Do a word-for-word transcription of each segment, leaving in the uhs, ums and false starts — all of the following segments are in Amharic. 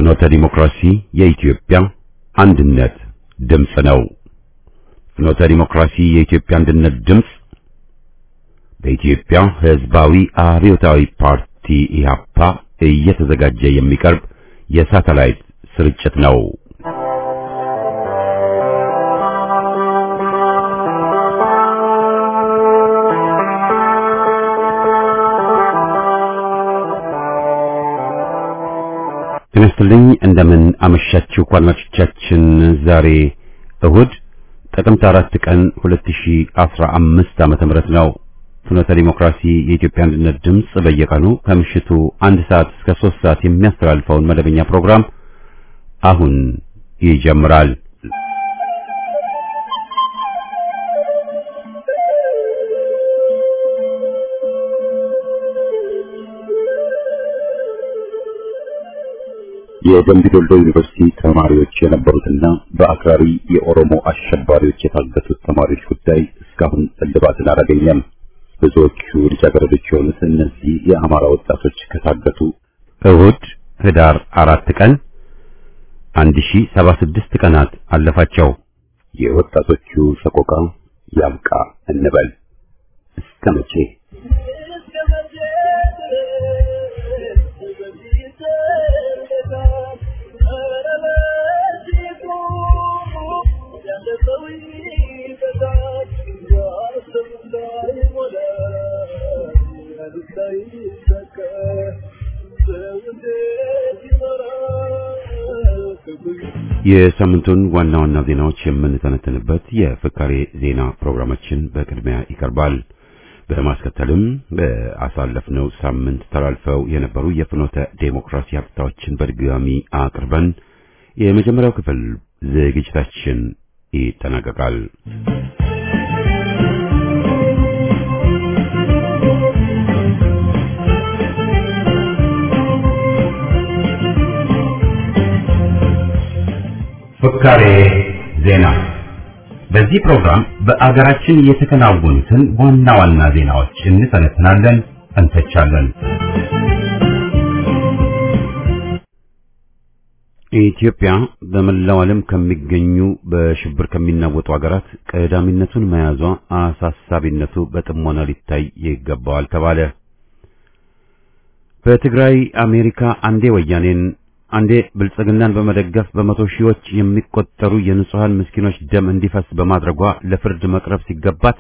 ፍኖተ ዲሞክራሲ የኢትዮጵያ አንድነት ድምጽ ነው። ፍኖተ ዲሞክራሲ የኢትዮጵያ አንድነት ድምጽ በኢትዮጵያ ሕዝባዊ አብዮታዊ ፓርቲ ኢህአፓ እየተዘጋጀ የሚቀርብ የሳተላይት ስርጭት ነው። ተነስተልኝ እንደምን አመሻችሁ ቋናቾቻችን። ዛሬ እሁድ ጥቅምት አራት ቀን ሁለት ሺህ አስራ አምስት ዓመተ ምህረት ነው። ፍኖተ ዲሞክራሲ የኢትዮጵያ አንድነት ድምጽ በየቀኑ ከምሽቱ አንድ ሰዓት እስከ ሶስት ሰዓት የሚያስተላልፈውን መደበኛ ፕሮግራም አሁን ይጀምራል። የደምቢ ዶሎ ዩኒቨርሲቲ ተማሪዎች የነበሩትና በአክራሪ የኦሮሞ አሸባሪዎች የታገቱት ተማሪዎች ጉዳይ እስካሁን እልባትን አላገኘም። ብዙዎቹ ልጃገረዶች የሆኑት እነዚህ የአማራ ወጣቶች ከታገቱ እሁድ ህዳር አራት ቀን አንድ ሺህ ሰባ ስድስት ቀናት አለፋቸው። የወጣቶቹ ሰቆቃ ያብቃ እንበል። እስከ መቼ? የሳምንቱን ዋና ዋና ዜናዎች የምንተነተንበት የፍካሬ ዜና ፕሮግራማችን በቅድሚያ ይቀርባል። በማስከተልም በአሳለፍነው ሳምንት ተላልፈው የነበሩ የፍኖተ ዴሞክራሲ ሀብታዎችን በድጋሚ አቅርበን የመጀመሪያው ክፍል ዝግጅታችን ይጠናቀቃል። ፍካሬ ዜና። በዚህ ፕሮግራም በአገራችን የተከናወኑትን ዋና ዋና ዜናዎች እንተነትናለን፣ እንተቻለን። ኢትዮጵያ በመላው ዓለም ከሚገኙ በሽብር ከሚናወጡ ሀገራት ቀዳሚነቱን መያዟ አሳሳቢነቱ በጥሞና ሊታይ ይገባዋል ተባለ። በትግራይ አሜሪካ አንዴ ወያኔን አንዴ ብልጽግናን በመደገፍ በመቶ ሺዎች የሚቆጠሩ የንጹሃን ምስኪኖች ደም እንዲፈስ በማድረጓ ለፍርድ መቅረብ ሲገባት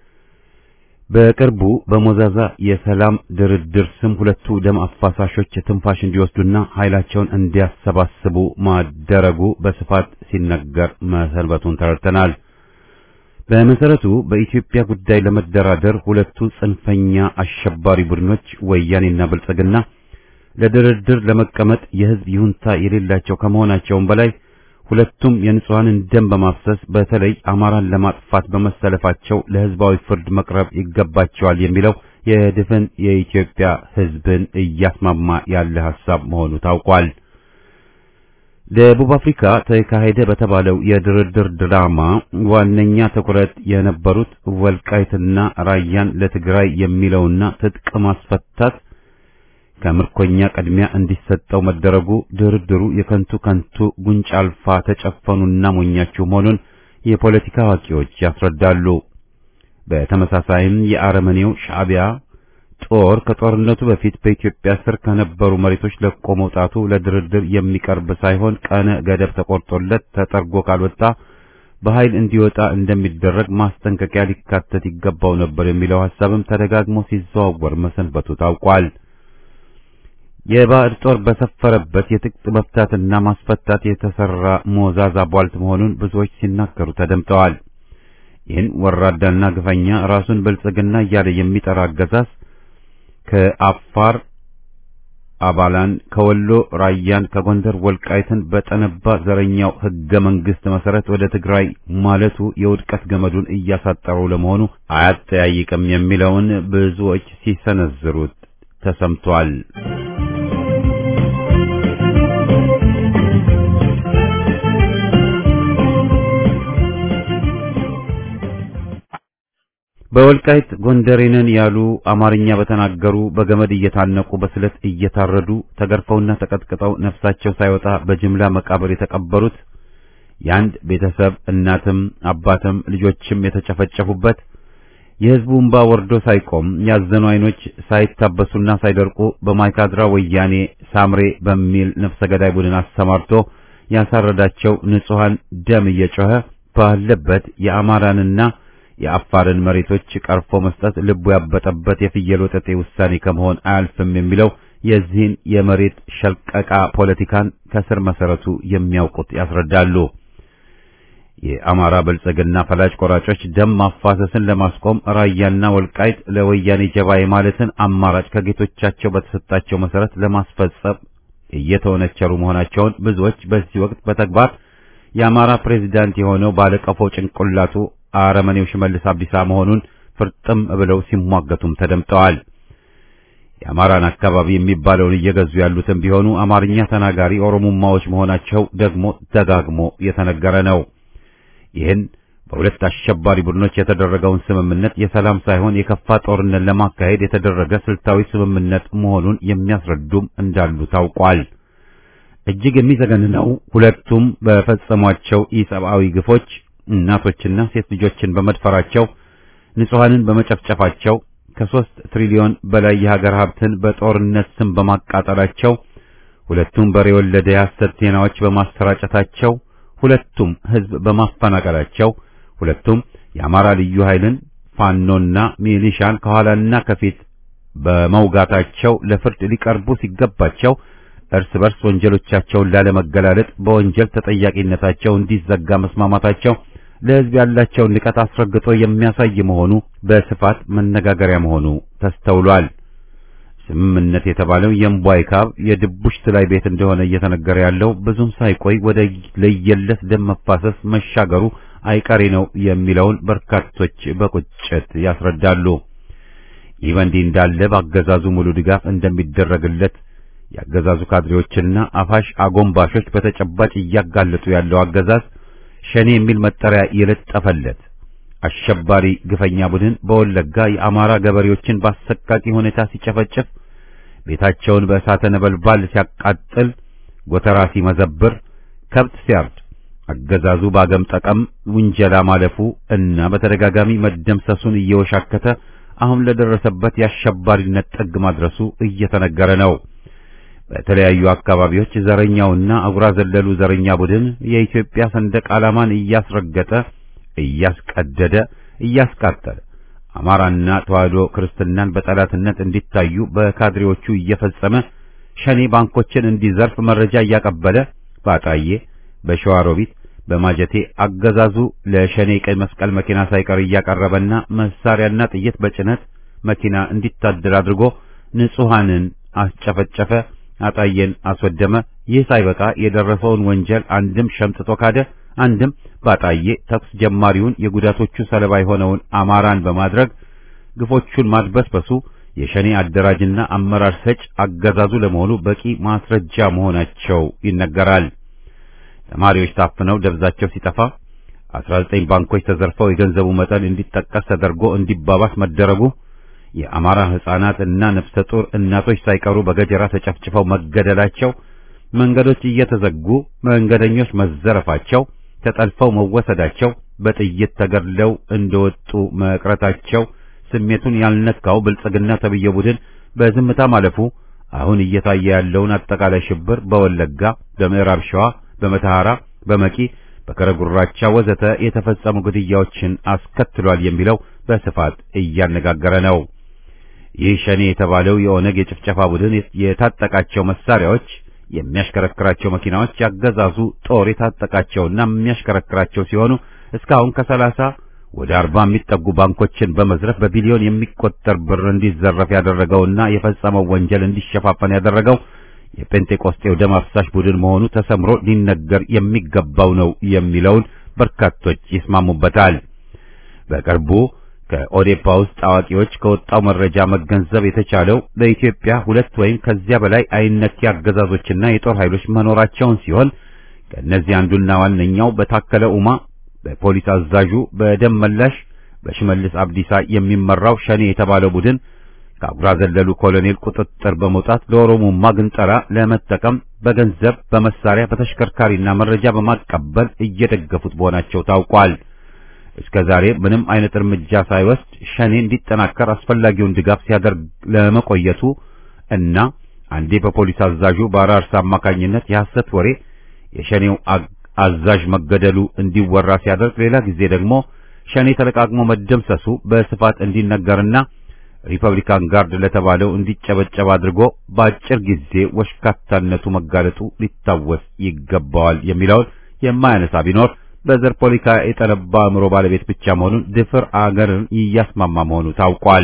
በቅርቡ በሞዛዛ የሰላም ድርድር ስም ሁለቱ ደም አፋሳሾች ትንፋሽ እንዲወስዱና ኃይላቸውን እንዲያሰባስቡ ማደረጉ በስፋት ሲነገር መሰንበቱን ተረድተናል። በመሰረቱ በኢትዮጵያ ጉዳይ ለመደራደር ሁለቱ ጽንፈኛ አሸባሪ ቡድኖች ወያኔና ብልጽግና ለድርድር ለመቀመጥ የህዝብ ይሁንታ የሌላቸው ከመሆናቸውም በላይ ሁለቱም የንጹሃንን ደም በማፍሰስ በተለይ አማራን ለማጥፋት በመሰለፋቸው ለህዝባዊ ፍርድ መቅረብ ይገባቸዋል የሚለው የድፍን የኢትዮጵያ ህዝብን እያስማማ ያለ ሐሳብ መሆኑ ታውቋል። ደቡብ አፍሪካ ተካሄደ በተባለው የድርድር ድራማ ዋነኛ ትኩረት የነበሩት ወልቃይትና ራያን ለትግራይ የሚለውና ትጥቅ ማስፈታት ከምርኮኛ ቅድሚያ እንዲሰጠው መደረጉ ድርድሩ የከንቱ ከንቱ ጉንጭ አልፋ ተጨፈኑና ሞኛችሁ መሆኑን የፖለቲካ አዋቂዎች ያስረዳሉ። በተመሳሳይም የአረመኔው ሻዕቢያ ጦር ከጦርነቱ በፊት በኢትዮጵያ ስር ከነበሩ መሬቶች ለቆ መውጣቱ ለድርድር የሚቀርብ ሳይሆን ቀነ ገደብ ተቆርጦለት ተጠርጎ ካልወጣ በኃይል እንዲወጣ እንደሚደረግ ማስጠንቀቂያ ሊካተት ይገባው ነበር የሚለው ሐሳብም ተደጋግሞ ሲዘዋወር መሰንበቱ ታውቋል። የባዕድ ጦር በሰፈረበት የትጥቅ መፍታትና ማስፈታት የተሰራ ሞዛዛ ቧልት መሆኑን ብዙዎች ሲናገሩ ተደምጠዋል። ይህን ወራዳና ግፈኛ ራሱን ብልጽግና እያለ የሚጠራ አገዛዝ ከአፋር አባላን፣ ከወሎ ራያን፣ ከጎንደር ወልቃይትን በጠነባ ዘረኛው ህገ መንግስት መሰረት ወደ ትግራይ ማለቱ የውድቀት ገመዱን እያሳጠረው ለመሆኑ አያጠያይቅም የሚለውን ብዙዎች ሲሰነዝሩት ተሰምቷል። በወልቃይት ጎንደሬንን ያሉ አማርኛ በተናገሩ በገመድ እየታነቁ በስለት እየታረዱ ተገርፈውና ተቀጥቅጠው ነፍሳቸው ሳይወጣ በጅምላ መቃብር የተቀበሩት ያንድ ቤተሰብ እናትም አባትም ልጆችም የተጨፈጨፉበት የህዝቡ እንባ ወርዶ ሳይቆም ያዘኑ አይኖች ሳይታበሱና ሳይደርቁ በማይካድራ ወያኔ ሳምሬ በሚል ነፍሰ ገዳይ ቡድን አሰማርቶ ያሳረዳቸው ንጹሃን ደም እየጮኸ ባለበት የአማራንና የአፋርን መሬቶች ቀርፎ መስጠት ልቡ ያበጠበት የፍየል ወጠጤ ውሳኔ ከመሆን አያልፍም የሚለው የዚህን የመሬት ሸልቀቃ ፖለቲካን ከስር መሰረቱ የሚያውቁት ያስረዳሉ። የአማራ ብልጽግና ፈላጭ ቆራጮች ደም ማፋሰስን ለማስቆም ራያና ወልቃይት ለወያኔ ጀባ የማለትን አማራጭ ከጌቶቻቸው በተሰጣቸው መሰረት ለማስፈጸም እየተወነቸሩ መሆናቸውን ብዙዎች በዚህ ወቅት በተግባር የአማራ ፕሬዝዳንት የሆነው ባለቀፎ ጭንቅላቱ አረመኔው ሽመልስ አብዲሳ መሆኑን ፍርጥም ብለው ሲሟገቱም ተደምጠዋል። የአማራን አካባቢ የሚባለውን እየገዙ ያሉትም ቢሆኑ አማርኛ ተናጋሪ ኦሮሞማዎች መሆናቸው ደግሞ ደጋግሞ የተነገረ ነው። ይህን በሁለት አሸባሪ ቡድኖች የተደረገውን ስምምነት የሰላም ሳይሆን የከፋ ጦርነት ለማካሄድ የተደረገ ስልታዊ ስምምነት መሆኑን የሚያስረዱም እንዳሉ ታውቋል። እጅግ የሚዘገንነው ሁለቱም በፈጸሟቸው ኢሰብአዊ ግፎች እናቶችና ሴት ልጆችን በመድፈራቸው ንጹሃንን በመጨፍጨፋቸው ከሶስት ትሪሊዮን በላይ የሀገር ሀብትን በጦርነት ስም በማቃጠላቸው ሁለቱም በሬ ወለደ የሐሰት ዜናዎች በማሰራጨታቸው ሁለቱም ህዝብ በማፈናቀላቸው ሁለቱም የአማራ ልዩ ኃይልን ፋኖና ሚሊሻን ከኋላና ከፊት በመውጋታቸው ለፍርድ ሊቀርቡ ሲገባቸው እርስ በርስ ወንጀሎቻቸውን ላለመገላለጥ በወንጀል ተጠያቂነታቸው እንዲዘጋ መስማማታቸው ለህዝብ ያላቸውን ንቀት አስረግጦ የሚያሳይ መሆኑ በስፋት መነጋገሪያ መሆኑ ተስተውሏል። ስምምነት የተባለው የምቧይ ካብ የድቡሽት ላይ ቤት እንደሆነ እየተነገረ ያለው ብዙም ሳይቆይ ወደ ለየለት ደም መፋሰስ መሻገሩ አይቀሬ ነው የሚለውን በርካቶች በቁጭት ያስረዳሉ። ይህ በእንዲህ እንዳለ በአገዛዙ ሙሉ ድጋፍ እንደሚደረግለት የአገዛዙ ካድሬዎችና አፋሽ አጎንባሾች በተጨባጭ እያጋለጡ ያለው አገዛዝ ሸኔ የሚል መጠሪያ የለጠፈለት አሸባሪ ግፈኛ ቡድን በወለጋ የአማራ ገበሬዎችን በአሰቃቂ ሁኔታ ሲጨፈጭፍ፣ ቤታቸውን በእሳተ ነበልባል ሲያቃጥል፣ ጎተራ ሲመዘብር፣ ከብት ሲያርድ አገዛዙ ባገም ጠቀም ውንጀላ ማለፉ እና በተደጋጋሚ መደምሰሱን እየወሻከተ አሁን ለደረሰበት የአሸባሪነት ጥግ ማድረሱ እየተነገረ ነው። በተለያዩ አካባቢዎች ዘረኛውና አጉራ ዘለሉ ዘረኛ ቡድን የኢትዮጵያ ሰንደቅ ዓላማን እያስረገጠ እያስቀደደ እያስቃጠለ አማራና ተዋህዶ ክርስትናን በጠላትነት እንዲታዩ በካድሬዎቹ እየፈጸመ ሸኔ ባንኮችን እንዲዘርፍ መረጃ እያቀበለ ባጣዬ፣ በሸዋሮቢት፣ በማጀቴ አገዛዙ ለሸኔ ቀይ መስቀል መኪና ሳይቀር እያቀረበና መሳሪያና ጥይት በጭነት መኪና እንዲታደር አድርጎ ንጹሃንን አስጨፈጨፈ፣ አጣዬን አስወደመ። ይህ ሳይበቃ የደረሰውን ወንጀል አንድም ሸምጥቶ ካደ፣ አንድም ባጣዬ ተኩስ ጀማሪውን የጉዳቶቹ ሰለባ የሆነውን አማራን በማድረግ ግፎቹን ማድበስበሱ የሸኔ አደራጅና አመራር ሰጭ አገዛዙ ለመሆኑ በቂ ማስረጃ መሆናቸው ይነገራል። ተማሪዎች ታፍነው ደብዛቸው ሲጠፋ፣ አስራ ዘጠኝ ባንኮች ተዘርፈው የገንዘቡ መጠን እንዲጠቀስ ተደርጎ እንዲባባስ መደረጉ፣ የአማራ ህፃናት እና ነፍሰ ጡር እናቶች ሳይቀሩ በገጀራ ተጨፍጭፈው መገደላቸው፣ መንገዶች እየተዘጉ መንገደኞች መዘረፋቸው፣ ተጠልፈው መወሰዳቸው፣ በጥይት ተገድለው እንደወጡ መቅረታቸው ስሜቱን ያልነካው ብልጽግና ተብዬው ቡድን በዝምታ ማለፉ አሁን እየታየ ያለውን አጠቃላይ ሽብር በወለጋ፣ በምዕራብ ሸዋ፣ በመተሐራ፣ በመቂ፣ በከረጉራቻ ወዘተ የተፈጸሙ ግድያዎችን አስከትሏል የሚለው በስፋት እያነጋገረ ነው። ይህ ሸኔ የተባለው የኦነግ የጭፍጨፋ ቡድን የታጠቃቸው መሳሪያዎች፣ የሚያሽከረክራቸው መኪናዎች ያገዛዙ ጦር የታጠቃቸውና የሚያሽከረክራቸው ሲሆኑ እስካሁን ከሰላሳ ወደ አርባ የሚጠጉ ባንኮችን በመዝረፍ በቢሊዮን የሚቆጠር ብር እንዲዘረፍ ያደረገውና የፈጸመው ወንጀል እንዲሸፋፈን ያደረገው የፔንቴኮስቴው ደም አፍሳሽ ቡድን መሆኑ ተሰምሮ ሊነገር የሚገባው ነው የሚለውን በርካቶች ይስማሙበታል። በቅርቡ ከኦዴፓ ውስጥ አዋቂዎች ከወጣው መረጃ መገንዘብ የተቻለው በኢትዮጵያ ሁለት ወይም ከዚያ በላይ አይነኪ አገዛዞችና የጦር ኃይሎች መኖራቸውን ሲሆን ከእነዚህ አንዱና ዋነኛው በታከለ ኡማ፣ በፖሊስ አዛዡ በደም መላሽ በሽመልስ አብዲሳ የሚመራው ሸኔ የተባለው ቡድን ከአጉራ ዘለሉ ኮሎኔል ቁጥጥር በመውጣት ለኦሮሞማ ግንጠራ ለመጠቀም በገንዘብ በመሳሪያ በተሽከርካሪና መረጃ በማቀበል እየደገፉት መሆናቸው ታውቋል። እስከዛሬ ምንም አይነት እርምጃ ሳይወስድ ሸኔ እንዲጠናከር አስፈላጊውን ድጋፍ ሲያደርግ ለመቆየቱ እና አንዴ በፖሊስ አዛዡ በአራርሳ አማካኝነት የሐሰት ወሬ የሸኔው አዛዥ መገደሉ እንዲወራ ሲያደርግ፣ ሌላ ጊዜ ደግሞ ሸኔ ተለቃቅሞ መደምሰሱ በስፋት እንዲነገርና ሪፐብሊካን ጋርድ ለተባለው እንዲጨበጨብ አድርጎ በአጭር ጊዜ ወሽካታነቱ መጋለጡ ሊታወስ ይገባዋል የሚለውን የማያነሳ ቢኖር በዘር ፖለቲካ የጠነባ አእምሮ ባለቤት ብቻ መሆኑን ድፍር አገርን እያስማማ መሆኑ ታውቋል።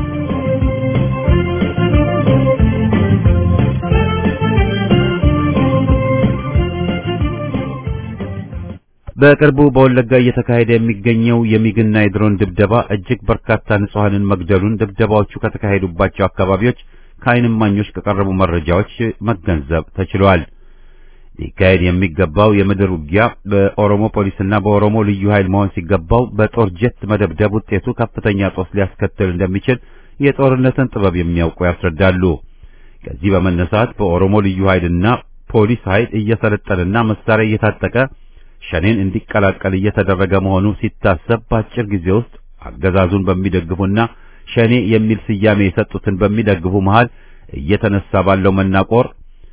በቅርቡ በወለጋ እየተካሄደ የሚገኘው የሚግና የድሮን ድብደባ እጅግ በርካታ ንጹሃንን መግደሉን ድብደባዎቹ ከተካሄዱባቸው አካባቢዎች ከዓይን እማኞች ከቀረቡ መረጃዎች መገንዘብ ተችሏል። ሊካሄድ የሚገባው የምድር ውጊያ በኦሮሞ ፖሊስና በኦሮሞ ልዩ ኃይል መሆን ሲገባው በጦር ጀት መደብደብ ውጤቱ ከፍተኛ ጦስ ሊያስከትል እንደሚችል የጦርነትን ጥበብ የሚያውቁ ያስረዳሉ። ከዚህ በመነሳት በኦሮሞ ልዩ ኃይልና ፖሊስ ኃይል እየሰለጠነና መሳሪያ እየታጠቀ ሸኔን እንዲቀላቀል እየተደረገ መሆኑ ሲታሰብ በአጭር ጊዜ ውስጥ አገዛዙን በሚደግፉና ሸኔ የሚል ስያሜ የሰጡትን በሚደግፉ መሃል እየተነሳ ባለው መናቆር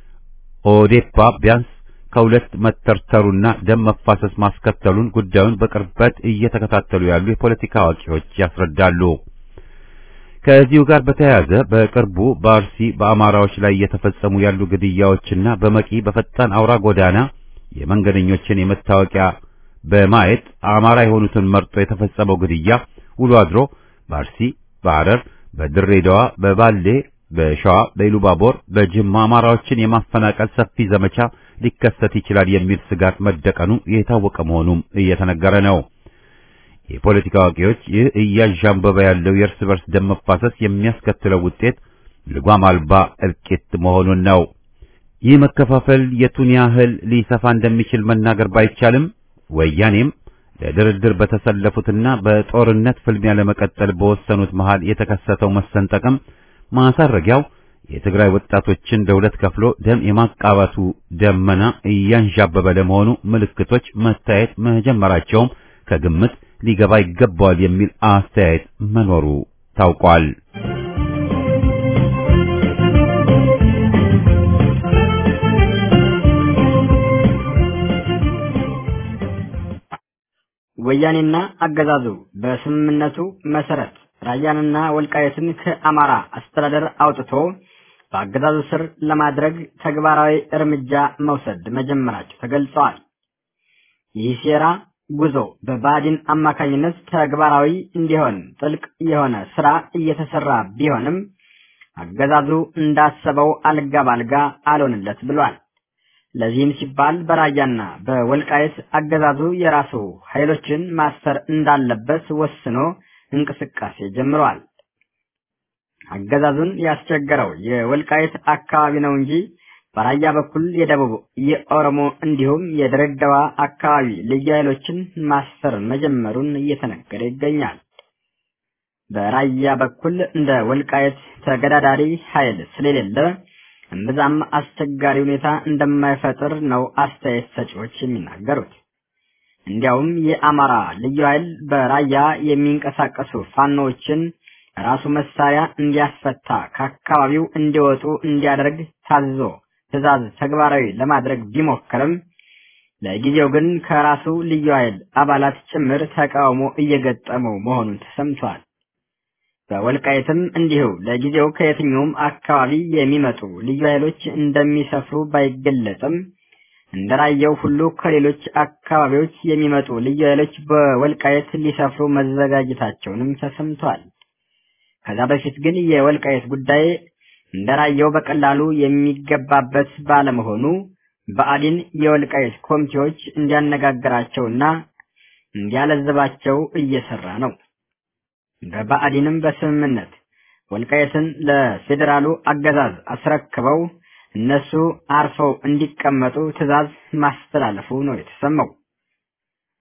ኦዴፓ ቢያንስ ከሁለት መተርተሩና ደም መፋሰስ ማስከተሉን ጉዳዩን በቅርበት እየተከታተሉ ያሉ የፖለቲካ አዋቂዎች ያስረዳሉ። ከዚሁ ጋር በተያያዘ በቅርቡ በአርሲ በአማራዎች ላይ እየተፈጸሙ ያሉ ግድያዎችና በመቂ በፈጣን አውራ ጎዳና የመንገደኞችን የመታወቂያ በማየት አማራ የሆኑትን መርጦ የተፈጸመው ግድያ ውሎ አድሮ በአርሲ፣ በሐረር፣ በድሬዳዋ፣ በባሌ፣ በሸዋ፣ በኢሉባቦር፣ በጅማ አማራዎችን የማፈናቀል ሰፊ ዘመቻ ሊከሰት ይችላል የሚል ስጋት መደቀኑ የታወቀ መሆኑም እየተነገረ ነው። የፖለቲካ አዋቂዎች ይህ እያዣንበበ ያለው የእርስ በርስ ደም መፋሰስ የሚያስከትለው ውጤት ልጓም አልባ እልቂት መሆኑን ነው። ይህ መከፋፈል የቱን ያህል ሊሰፋ እንደሚችል መናገር ባይቻልም ወያኔም ለድርድር በተሰለፉትና በጦርነት ፍልሚያ ለመቀጠል በወሰኑት መሃል የተከሰተው መሰንጠቅም ማሳረጊያው የትግራይ ወጣቶችን ለሁለት ከፍሎ ደም የማቃባቱ ደመና እያንዣበበ ለመሆኑ ምልክቶች መታየት መጀመራቸውም ከግምት ሊገባ ይገባዋል የሚል አስተያየት መኖሩ ታውቋል። ወያኔና አገዛዙ በስምምነቱ መሰረት ራያንና ወልቃይትን ከአማራ አስተዳደር አውጥቶ በአገዛዙ ስር ለማድረግ ተግባራዊ እርምጃ መውሰድ መጀመራቸው ተገልጿል። ይህ ሴራ ጉዞ በባዲን አማካኝነት ተግባራዊ እንዲሆን ጥልቅ የሆነ ስራ እየተሰራ ቢሆንም አገዛዙ እንዳሰበው አልጋ ባልጋ አልሆነለት ብሏል። ለዚህም ሲባል በራያና በወልቃይት አገዛዙ የራሱ ኃይሎችን ማሰር እንዳለበት ወስኖ እንቅስቃሴ ጀምሯል። አገዛዙን ያስቸገረው የወልቃይት አካባቢ ነው እንጂ በራያ በኩል የደቡብ የኦሮሞ እንዲሁም የድሬዳዋ አካባቢ ልዩ ኃይሎችን ማሰር መጀመሩን እየተነገረ ይገኛል። በራያ በኩል እንደ ወልቃይት ተገዳዳሪ ኃይል ስለሌለ እምብዛም አስቸጋሪ ሁኔታ እንደማይፈጥር ነው አስተያየት ሰጪዎች የሚናገሩት። እንዲያውም የአማራ ልዩ ኃይል በራያ የሚንቀሳቀሱ ፋኖችን ራሱ መሳሪያ እንዲያስፈታ ከአካባቢው እንዲወጡ እንዲያደርግ ታዞ ትዕዛዝ ተግባራዊ ለማድረግ ቢሞክርም ለጊዜው ግን ከራሱ ልዩ ኃይል አባላት ጭምር ተቃውሞ እየገጠመው መሆኑን ተሰምቷል። በወልቃይትም እንዲሁ ለጊዜው ከየትኛውም አካባቢ የሚመጡ ልዩ ኃይሎች እንደሚሰፍሩ ባይገለጽም እንደራየው ሁሉ ከሌሎች አካባቢዎች የሚመጡ ልዩ ኃይሎች በወልቃይት ሊሰፍሩ መዘጋጀታቸውንም ተሰምቷል። ከዛ በፊት ግን የወልቃይት ጉዳይ እንደራየው በቀላሉ የሚገባበት ባለመሆኑ በአዲን የወልቃይት ኮሚቴዎች እንዲያነጋግራቸውና እንዲያለዘባቸው እየሰራ ነው። በባዕዲንም በስምምነት ወልቃይትን ለፌደራሉ አገዛዝ አስረክበው እነሱ አርፈው እንዲቀመጡ ትዕዛዝ ማስተላለፉ ነው የተሰማው።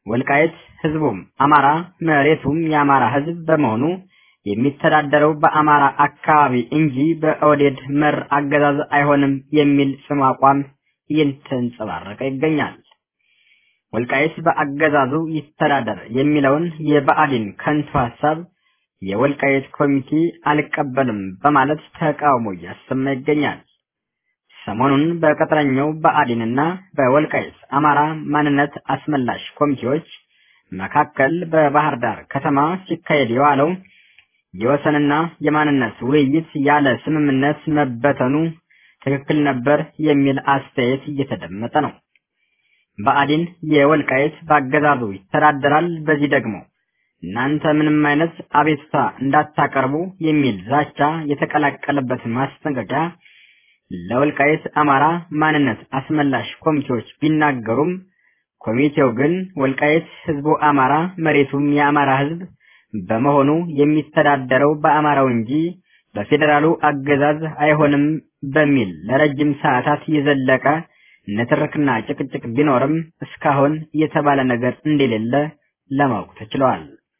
ወልቃይት ህዝቡም አማራ መሬቱም የአማራ ህዝብ በመሆኑ የሚተዳደረው በአማራ አካባቢ እንጂ በኦዴድ መር አገዛዝ አይሆንም የሚል ጽኑ አቋም እየተንጸባረቀ ይገኛል። ወልቃይት በአገዛዙ ይተዳደር የሚለውን የብአዴን ከንቱ ሐሳብ የወልቃይት ኮሚቴ አልቀበልም በማለት ተቃውሞ እያሰማ ይገኛል። ሰሞኑን በቀጥረኛው ብአዴንና በወልቃይት አማራ ማንነት አስመላሽ ኮሚቴዎች መካከል በባህር ዳር ከተማ ሲካሄድ የዋለው የወሰንና የማንነት ውይይት ያለ ስምምነት መበተኑ ትክክል ነበር የሚል አስተያየት እየተደመጠ ነው። ብአዴን የወልቃይት በአገዛዙ ይተዳደራል፣ በዚህ ደግሞ እናንተ ምንም አይነት አቤቱታ እንዳታቀርቡ የሚል ዛቻ የተቀላቀለበት ማስጠንቀቂያ ለወልቃይት አማራ ማንነት አስመላሽ ኮሚቴዎች ቢናገሩም ኮሚቴው ግን ወልቃይት ህዝቡ አማራ መሬቱም የአማራ ህዝብ በመሆኑ የሚተዳደረው በአማራው እንጂ በፌደራሉ አገዛዝ አይሆንም በሚል ለረጅም ሰዓታት የዘለቀ ንትርክና ጭቅጭቅ ቢኖርም እስካሁን የተባለ ነገር እንደሌለ ለማወቅ ተችሏል።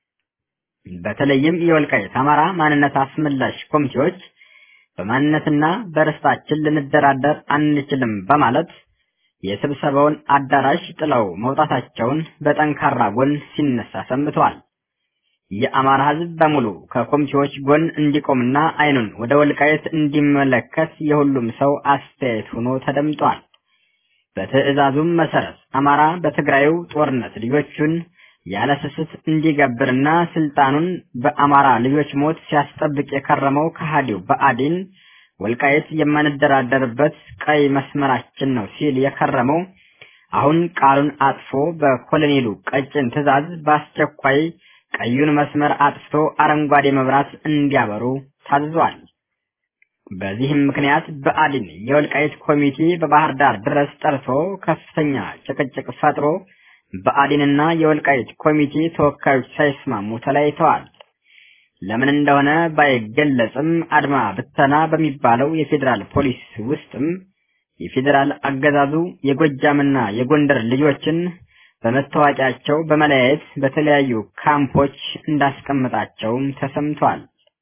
በተለይም የወልቃይት አማራ ማንነት አስመላሽ ኮሚቴዎች በማንነትና በርስታችን ልንደራደር አንችልም በማለት የስብሰባውን አዳራሽ ጥለው መውጣታቸውን በጠንካራ ጎን ሲነሳ ሰምተዋል። የአማራ ህዝብ በሙሉ ከኮሚቴዎች ጎን እንዲቆምና አይኑን ወደ ወልቃይት እንዲመለከት የሁሉም ሰው አስተያየት ሆኖ ተደምጧል። በትዕዛዙም መሰረት አማራ በትግራዩ ጦርነት ልጆቹን ያለ ስስት እንዲገብርና ስልጣኑን በአማራ ልጆች ሞት ሲያስጠብቅ የከረመው ከሃዲው ብአዴን ወልቃይት የማንደራደርበት ቀይ መስመራችን ነው ሲል የከረመው አሁን ቃሉን አጥፎ በኮሎኔሉ ቀጭን ትዕዛዝ በአስቸኳይ ቀዩን መስመር አጥፍቶ አረንጓዴ መብራት እንዲያበሩ ታዟል። በዚህም ምክንያት ብአዴን የወልቃይት ኮሚቴ በባህር ዳር ድረስ ጠርቶ ከፍተኛ ጭቅጭቅ ፈጥሮ ብአዴንና የወልቃይት ኮሚቴ ተወካዮች ሳይስማሙ ተለያይተዋል። ለምን እንደሆነ ባይገለጽም አድማ ብተና በሚባለው የፌዴራል ፖሊስ ውስጥም የፌዴራል አገዛዙ የጎጃምና የጎንደር ልጆችን በመታወቂያቸው በመለያየት በተለያዩ ካምፖች እንዳስቀምጣቸውም ተሰምቷል።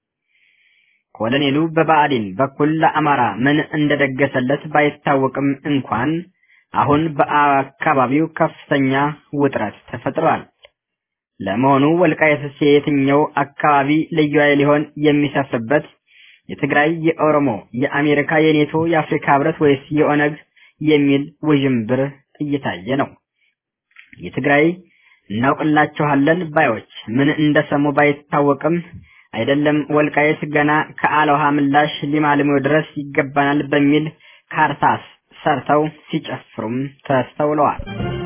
ኮሎኔሉ በብአዴን በኩል ለአማራ ምን እንደደገሰለት ባይታወቅም እንኳን አሁን በአካባቢው ከፍተኛ ውጥረት ተፈጥሯል። ለመሆኑ ወልቃይት የትኛው አካባቢ ልዩ ኃይል ሊሆን የሚሰፍርበት የትግራይ፣ የኦሮሞ፣ የአሜሪካ፣ የኔቶ፣ የአፍሪካ ህብረት ወይስ የኦነግ የሚል ውዥንብር እየታየ ነው። የትግራይ እናውቅላችኋለን ባዮች ምን እንደሰሙ ባይታወቅም አይደለም ወልቃይት ገና ከአለውሃ ምላሽ ሊማልሞ ድረስ ይገባናል በሚል ካርታስ ሰርተው ሲጨፍሩም ተስተውለዋል።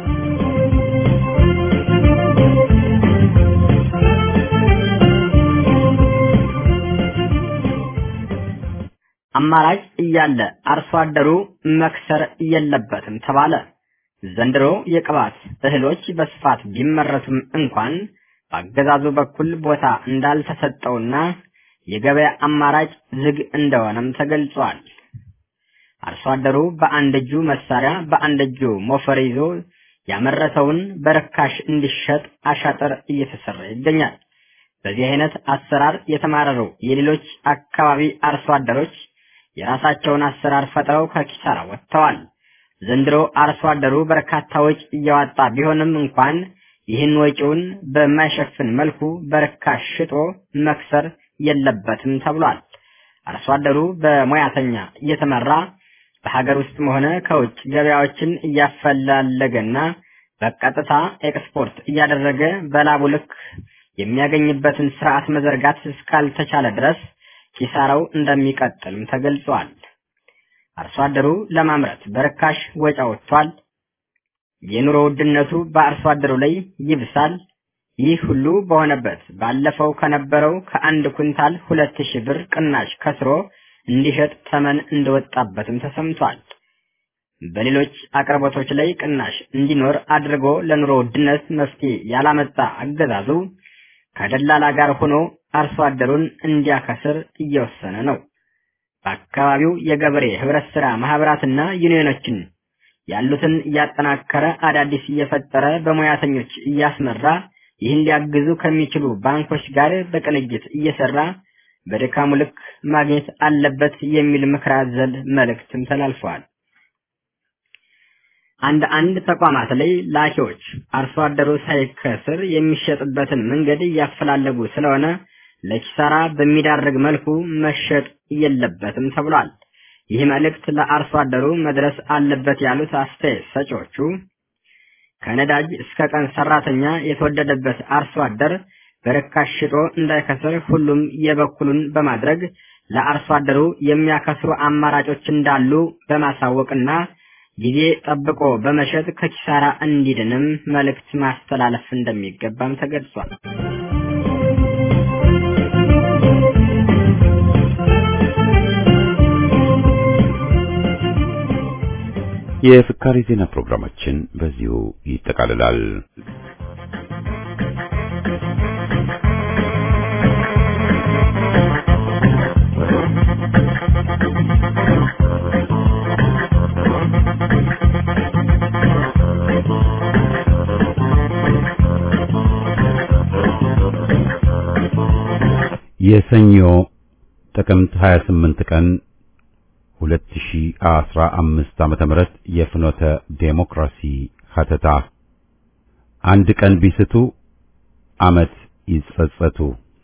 አማራጭ እያለ አርሶ አደሩ መክሰር የለበትም ተባለ። ዘንድሮ የቅባት እህሎች በስፋት ቢመረቱም እንኳን በአገዛዙ በኩል ቦታ እንዳልተሰጠውና የገበያ አማራጭ ዝግ እንደሆነም ተገልጿል። አርሶ አደሩ በአንድ እጁ መሳሪያ በአንድ እጁ ሞፈር ይዞ ያመረተውን በርካሽ እንዲሸጥ አሻጥር እየተሰራ ይገኛል። በዚህ አይነት አሰራር የተማረሩ የሌሎች አካባቢ አርሶ አደሮች የራሳቸውን አሰራር ፈጥረው ከኪሳራ ወጥተዋል። ዘንድሮ አርሶ አደሩ በርካታ ወጪ እያወጣ ቢሆንም እንኳን ይህን ወጪውን በማይሸፍን መልኩ በርካሽ ሽጦ መክሰር የለበትም ተብሏል። አርሶ አደሩ በሙያተኛ እየተመራ በሀገር ውስጥም ሆነ ከውጭ ገበያዎችን እያፈላለገና በቀጥታ ኤክስፖርት እያደረገ በላቡ ልክ የሚያገኝበትን ስርዓት መዘርጋት እስካልተቻለ ድረስ ኪሳራው እንደሚቀጥልም ተገልጿል። አርሶ አደሩ ለማምረት በርካሽ ወጪ አውጥቷል። የኑሮ ውድነቱ በአርሶ አደሩ ላይ ይብሳል። ይህ ሁሉ በሆነበት ባለፈው ከነበረው ከአንድ ኩንታል ሁለት ሺህ ብር ቅናሽ ከስሮ እንዲሸጥ ተመን እንደወጣበትም ተሰምቷል። በሌሎች አቅርቦቶች ላይ ቅናሽ እንዲኖር አድርጎ ለኑሮ ውድነት መፍትሄ ያላመጣ አገዛዙ ከደላላ ጋር ሆኖ አርሶ አደሩን እንዲያከስር እየወሰነ ነው። በአካባቢው የገበሬ ህብረት ስራ ማህበራትና ዩኒዮኖችን ያሉትን እያጠናከረ አዳዲስ እየፈጠረ በሙያተኞች እያስመራ ይህን ሊያግዙ ከሚችሉ ባንኮች ጋር በቅንጅት እየሰራ በድካሙ ልክ ማግኘት አለበት የሚል ምክር አዘል መልእክትም ተላልፈዋል። አንድ አንድ ተቋማት ላይ ላኪዎች አርሶ አደሩ ሳይከስር የሚሸጥበትን መንገድ እያፈላለጉ ስለሆነ ለኪሳራ በሚዳርግ መልኩ መሸጥ የለበትም ተብሏል። ይህ መልእክት ለአርሶ አደሩ መድረስ አለበት ያሉት አስተያየት ሰጪዎቹ ከነዳጅ እስከ ቀን ሰራተኛ የተወደደበት አርሶ አደር በርካሽ ሽጦ እንዳይከስር ሁሉም የበኩሉን በማድረግ ለአርሶ አደሩ የሚያከስሩ አማራጮች እንዳሉ በማሳወቅና ጊዜ ጠብቆ በመሸጥ ከኪሳራ እንዲድንም መልእክት ማስተላለፍ እንደሚገባም ተገልጿል። የፍካሪ ዜና ፕሮግራማችን በዚሁ ይጠቃልላል። የሰኞ ጥቅምት ሀያ ስምንት ቀን ሁለት ሺህ አስራ አምስት ዓመተ ምህረት የፍኖተ ዴሞክራሲ ሀተታ አንድ ቀን ቢስቱ ዓመት ይጸጸቱ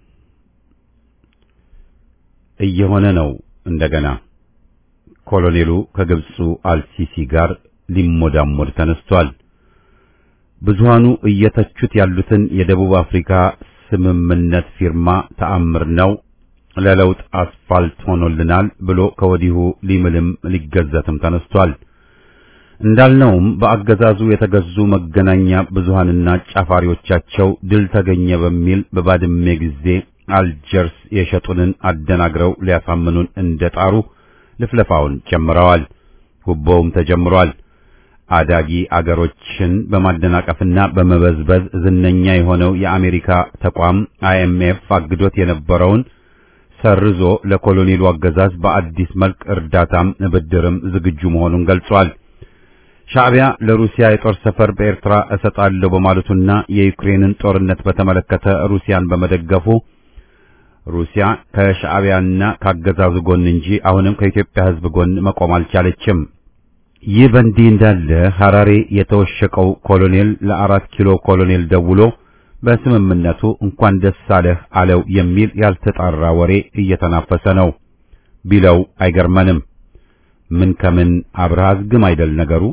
እየሆነ ነው። እንደገና ኮሎኔሉ ከግብፁ አልሲሲ ጋር ሊሞዳሞድ ተነስቷል። ብዙሃኑ እየተቹት ያሉትን የደቡብ አፍሪካ ስምምነት ፊርማ ተአምር ነው፣ ለለውጥ አስፋልት ሆኖልናል ብሎ ከወዲሁ ሊምልም ሊገዘትም ተነስቷል። እንዳልነውም በአገዛዙ የተገዙ መገናኛ ብዙሃንና ጫፋሪዎቻቸው ድል ተገኘ በሚል በባድሜ ጊዜ አልጀርስ የሸጡንን አደናግረው ሊያሳምኑን እንደጣሩ ልፍለፋውን ጀምረዋል። ጉቦውም ተጀምሯል። አዳጊ አገሮችን በማደናቀፍና በመበዝበዝ ዝነኛ የሆነው የአሜሪካ ተቋም አይኤምኤፍ አግዶት የነበረውን ሰርዞ ለኮሎኔሉ አገዛዝ በአዲስ መልክ እርዳታም ብድርም ዝግጁ መሆኑን ገልጿል። ሻዕቢያ ለሩሲያ የጦር ሰፈር በኤርትራ እሰጣለሁ በማለቱና የዩክሬንን ጦርነት በተመለከተ ሩሲያን በመደገፉ ሩሲያ ከሻዕቢያና ካገዛዙ ጎን እንጂ አሁንም ከኢትዮጵያ ሕዝብ ጎን መቆም አልቻለችም። ይህ በእንዲህ እንዳለ ሐራሬ የተወሸቀው ኮሎኔል ለአራት ኪሎ ኮሎኔል ደውሎ በስምምነቱ እንኳን ደስ አለህ አለው የሚል ያልተጣራ ወሬ እየተናፈሰ ነው ቢለው አይገርመንም። ምን ከምን አብርሃዝ ግም አይደል ነገሩ።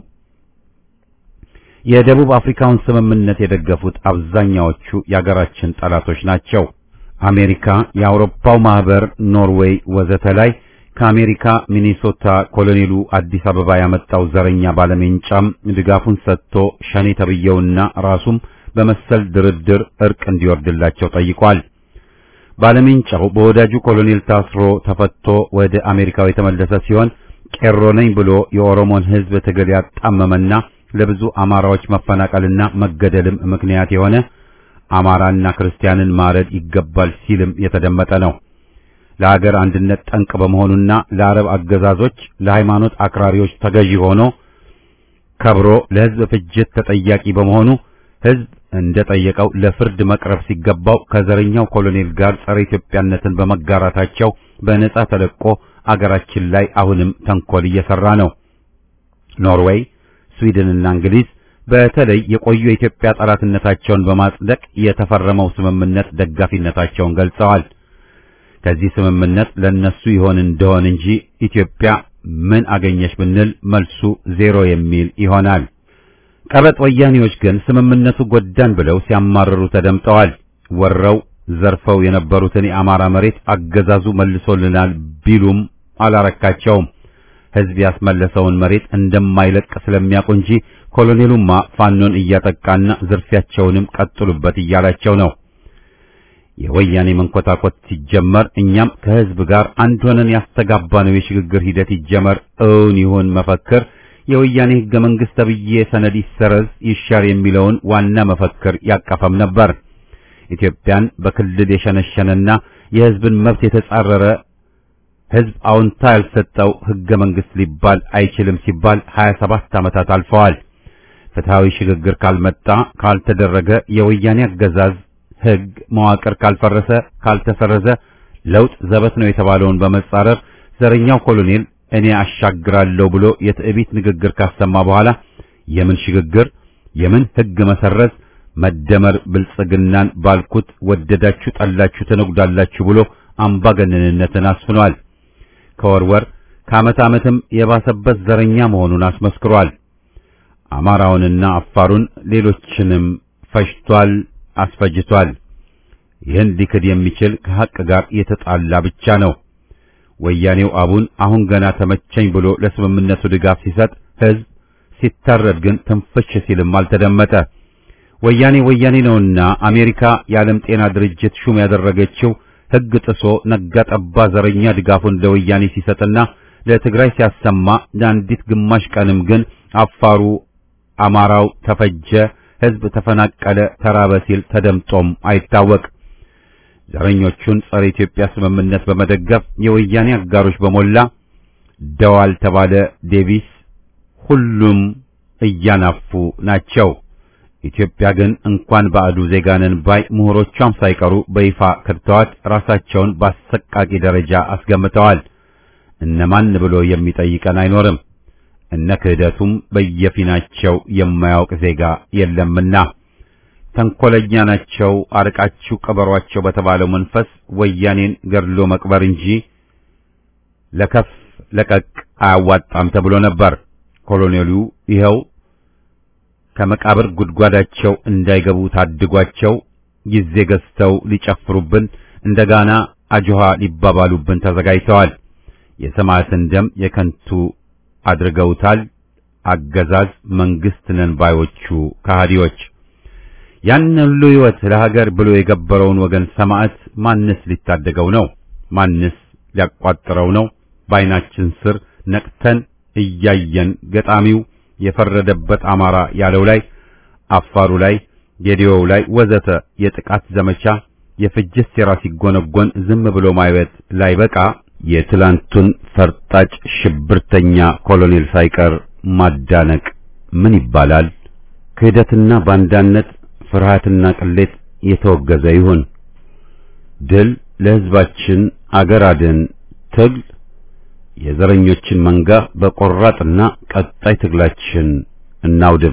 የደቡብ አፍሪካውን ስምምነት የደገፉት አብዛኛዎቹ የአገራችን ጠላቶች ናቸው። አሜሪካ፣ የአውሮፓው ማህበር፣ ኖርዌይ ወዘተ ላይ ከአሜሪካ ሚኒሶታ ኮሎኔሉ አዲስ አበባ ያመጣው ዘረኛ ባለሜንጫም ድጋፉን ሰጥቶ ሸኔ ተብየውና ራሱም በመሰል ድርድር እርቅ እንዲወርድላቸው ጠይቋል። ባለሜንጫው በወዳጁ ኮሎኔል ታስሮ ተፈቶ ወደ አሜሪካው የተመለሰ ሲሆን ቄሮ ነኝ ብሎ የኦሮሞን ሕዝብ ትግል ያጣመመና ለብዙ አማራዎች መፈናቀልና መገደልም ምክንያት የሆነ አማራና ክርስቲያንን ማረድ ይገባል ሲልም የተደመጠ ነው። ለሀገር አንድነት ጠንቅ በመሆኑና ለአረብ አገዛዞች ለሃይማኖት አክራሪዎች ተገዢ ሆኖ ከብሮ ለሕዝብ ፍጅት ተጠያቂ በመሆኑ ሕዝብ እንደጠየቀው ለፍርድ መቅረብ ሲገባው ከዘረኛው ኮሎኔል ጋር ጸረ ኢትዮጵያነትን በመጋራታቸው በነጻ ተለቆ አገራችን ላይ አሁንም ተንኮል እየሰራ ነው። ኖርዌይ፣ ስዊድንና እንግሊዝ በተለይ የቆዩ የኢትዮጵያ ጠላትነታቸውን በማጽደቅ የተፈረመው ስምምነት ደጋፊነታቸውን ገልጸዋል። ከዚህ ስምምነት ለነሱ ይሆን እንደሆን እንጂ ኢትዮጵያ ምን አገኘች ብንል መልሱ ዜሮ የሚል ይሆናል። ቀበጥ ወያኔዎች ግን ስምምነቱ ጎዳን ብለው ሲያማርሩ ተደምጠዋል። ወረው ዘርፈው የነበሩትን የአማራ መሬት አገዛዙ መልሶልናል ቢሉም አላረካቸውም። ሕዝብ ያስመለሰውን መሬት እንደማይለቅ ስለሚያውቁ እንጂ ኮሎኔሉማ ፋኖን እያጠቃና ዝርፊያቸውንም ቀጥሉበት እያላቸው ነው። የወያኔ መንኮታኮት ሲጀመር እኛም ከሕዝብ ጋር አንድ ሆነን ያስተጋባነው የሽግግር ሂደት ይጀመር እውን ይሁን መፈክር የወያኔ ሕገ መንግሥት ተብዬ ሰነድ ይሰረዝ ይሻር የሚለውን ዋና መፈክር ያቀፈም ነበር። ኢትዮጵያን በክልል የሸነሸነና የሕዝብን መብት የተጻረረ ህዝብ አውንታ ያልሰጠው ህገ መንግስት ሊባል አይችልም ሲባል ሀያ ሰባት ዓመታት አልፈዋል። ፍትሃዊ ሽግግር ካልመጣ ካልተደረገ የወያኔ አገዛዝ ህግ መዋቅር ካልፈረሰ ካልተሰረዘ ለውጥ ዘበት ነው የተባለውን በመጻረር ዘረኛው ኮሎኔል እኔ አሻግራለሁ ብሎ የትዕቢት ንግግር ካሰማ በኋላ የምን ሽግግር የምን ህግ መሰረዝ መደመር ብልጽግናን ባልኩት ወደዳችሁ ጠላችሁ ተነጉዳላችሁ ብሎ አምባገነንነትን አስፍኗል። ከወርወር ከዓመት ዓመትም የባሰበት ዘረኛ መሆኑን አስመስክሯል። አማራውንና አፋሩን ሌሎችንም ፈጅቷል፣ አስፈጅቷል። ይህን ሊክድ የሚችል ከሐቅ ጋር የተጣላ ብቻ ነው። ወያኔው አቡን አሁን ገና ተመቸኝ ብሎ ለስምምነቱ ድጋፍ ሲሰጥ ህዝብ ሲታረድ ግን ትንፍሽ ሲልም አልተደመጠ። ወያኔ ወያኔ ነውና አሜሪካ የዓለም ጤና ድርጅት ሹም ያደረገችው ህግ ጥሶ ነጋ ጠባ ዘረኛ ድጋፉን ለወያኔ ሲሰጥና ለትግራይ ሲያሰማ ለአንዲት ግማሽ ቀንም ግን አፋሩ አማራው ተፈጀ፣ ህዝብ ተፈናቀለ፣ ተራበ ሲል ተደምጦም አይታወቅ። ዘረኞቹን ጸረ ኢትዮጵያ ስምምነት በመደገፍ የወያኔ አጋሮች በሞላ ደዋል ተባለ ዴቪስ ሁሉም እያናፉ ናቸው። ኢትዮጵያ ግን እንኳን ባዕዱ ዜጋንን ባይ ምሁሮቿም ሳይቀሩ በይፋ ከድተዋት ራሳቸውን በአሰቃቂ ደረጃ አስገምተዋል። እነማን ብሎ የሚጠይቀን አይኖርም። እነ ክህደቱም በየፊናቸው የማያውቅ ዜጋ የለምና ተንኮለኛ ናቸው፣ አርቃችሁ ቀበሯቸው በተባለው መንፈስ ወያኔን ገድሎ መቅበር እንጂ ለከፍ ለቀቅ አያዋጣም ተብሎ ነበር። ኮሎኔሉ ይኸው ከመቃብር ጉድጓዳቸው እንዳይገቡ ታድጓቸው ጊዜ ገዝተው ሊጨፍሩብን እንደጋና አጆሃ ሊባባሉብን ተዘጋጅተዋል። የሰማዕትን ደም የከንቱ አድርገውታል። አገዛዝ መንግስት ነን ባዮቹ ከሃዲዎች ያን ሁሉ ሕይወት ለሀገር ብሎ የገበረውን ወገን ሰማዕት ማንስ ሊታደገው ነው? ማንስ ሊያቋጥረው ነው? በዓይናችን ስር ነቅተን እያየን ገጣሚው የፈረደበት አማራ ያለው ላይ አፋሩ ላይ ጌዲዮው ላይ ወዘተ የጥቃት ዘመቻ የፍጅት ሴራ ሲጎነጎን ዝም ብሎ ማየት ላይ በቃ የትላንቱን ፈርጣጭ ሽብርተኛ ኮሎኔል ሳይቀር ማዳነቅ ምን ይባላል? ክህደትና ባንዳነት ፍርሃትና ቅሌት የተወገዘ ይሁን። ድል ለሕዝባችን አገር አድን ትግል የዘረኞችን መንጋ በቆራጥና ቀጣይ ትግላችን እናውድም።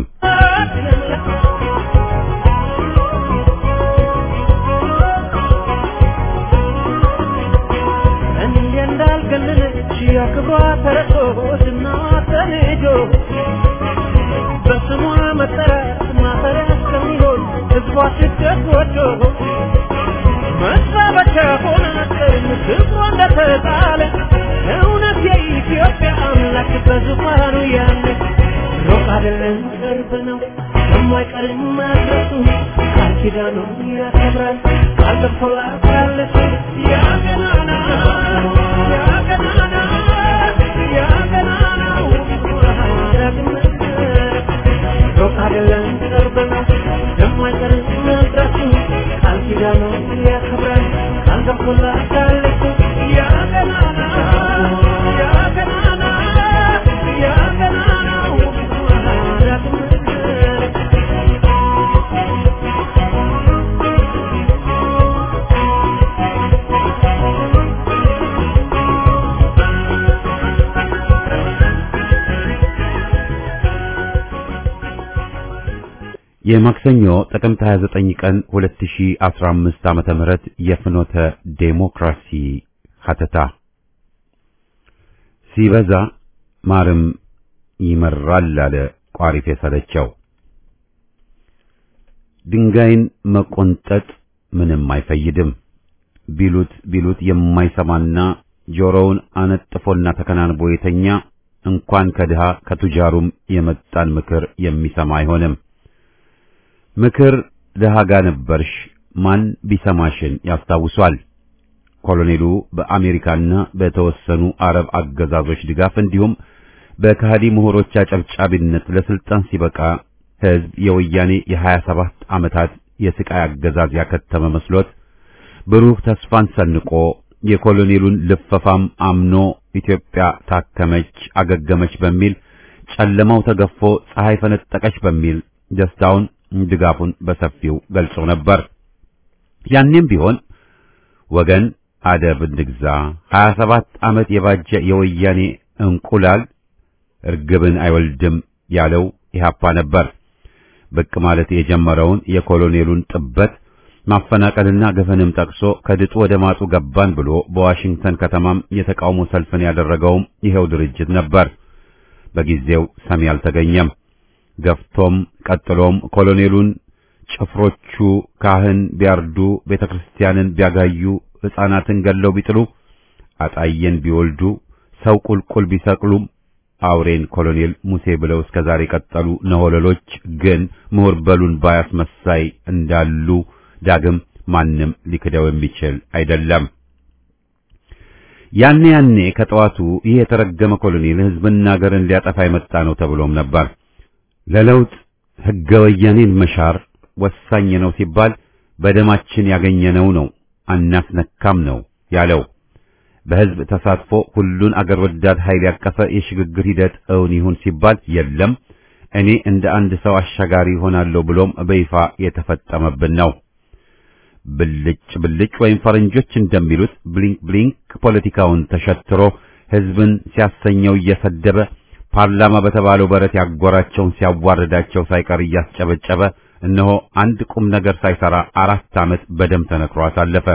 የኢትዮጵያ አምላክ በዙፋኑ ያለ ሩቅ አይደለም ቅርብ ነው የማይቀርም መድረሱ ቃል ኪዳኑን ያከብራል ቃል ገብቶላታለች ያ ገናና ያ ገናና ያ ገናና ሩቅ አይደለም ቅርብ ነው የማይቀርም መድረሱ ቃል ኪዳኑን ያከብራል ቃል ገብቶላታለች ያ ገናና የማክሰኞ ጥቅምት ሃያ ዘጠኝ ቀን ሁለት ሺህ አስራ አምስት ዓመተ ምህረት የፍኖተ ዴሞክራሲ ሐተታ ሲበዛ ማርም ይመራል አለ ቋሪፍ የሰለቸው። ድንጋይን መቆንጠጥ ምንም አይፈይድም ቢሉት ቢሉት የማይሰማና ጆሮውን አነጥፎና ተከናንቦ የተኛ እንኳን ከድሃ ከቱጃሩም የመጣን ምክር የሚሰማ አይሆንም። ምክር ድሃ ጋር ነበርሽ ማን ቢሰማሽን ያስታውሷል። ኮሎኔሉ በአሜሪካና በተወሰኑ አረብ አገዛዞች ድጋፍ እንዲሁም በካህዲ ምሁሮች አጨብጫቢነት ለስልጣን ሲበቃ ህዝብ የወያኔ የሀያ ሰባት ዓመታት የስቃይ አገዛዝ ያከተመ መስሎት ብሩህ ተስፋን ሰንቆ የኮሎኔሉን ልፈፋም አምኖ ኢትዮጵያ ታከመች አገገመች በሚል ጨለማው ተገፎ ፀሐይ ፈነጠቀች በሚል ደስታውን ድጋፉን በሰፊው ገልጾ ነበር። ያንንም ቢሆን ወገን አደብ እንግዛ ሀያ ሰባት ዓመት የባጀ የወያኔ እንቁላል እርግብን አይወልድም ያለው ኢህአፓ ነበር። ብቅ ማለት የጀመረውን የኮሎኔሉን ጥበት ማፈናቀልና ገፈንም ጠቅሶ ከድጡ ወደ ማጡ ገባን ብሎ በዋሽንግተን ከተማም የተቃውሞ ሰልፍን ያደረገውም ይሄው ድርጅት ነበር። በጊዜው ሰሚ አልተገኘም። ገፍቶም ቀጥሎም ኮሎኔሉን ጭፍሮቹ ካህን ቢያርዱ ቤተክርስቲያንን ቢያጋዩ ሕፃናትን ገለው ቢጥሉ አጣየን ቢወልዱ ሰው ቁልቁል ቢሰቅሉም አውሬን ኮሎኔል ሙሴ ብለው እስከዛሬ ቀጠሉ ነሆለሎች ግን ምሁር በሉን ባያስመሳይ እንዳሉ ዳግም ማንም ሊክደው የሚችል አይደለም። ያኔ ያኔ ከጠዋቱ ይህ የተረገመ ኮሎኔል ህዝብና ሀገርን ሊያጠፋ የመጣ ነው ተብሎም ነበር። ለለውጥ ህገ ወያኔን መሻር ወሳኝ ነው ሲባል በደማችን ያገኘነው ነው አናስነካም ነው ያለው። በህዝብ ተሳትፎ ሁሉን አገር ወዳድ ኃይል ያቀፈ የሽግግር ሂደት እውን ይሁን ሲባል የለም እኔ እንደ አንድ ሰው አሻጋሪ ሆናለሁ ብሎም በይፋ የተፈጠመብን ነው። ብልጭ ብልጭ ወይም ፈረንጆች እንደሚሉት ብሊንክ ብሊንክ ፖለቲካውን ተሸትሮ ህዝብን ሲያሰኘው እየሰደበ ፓርላማ በተባለው በረት ያጎራቸውን ሲያዋርዳቸው ሳይቀር እያስጨበጨበ እነሆ አንድ ቁም ነገር ሳይሰራ አራት ዓመት በደም ተነክሮ አሳለፈ።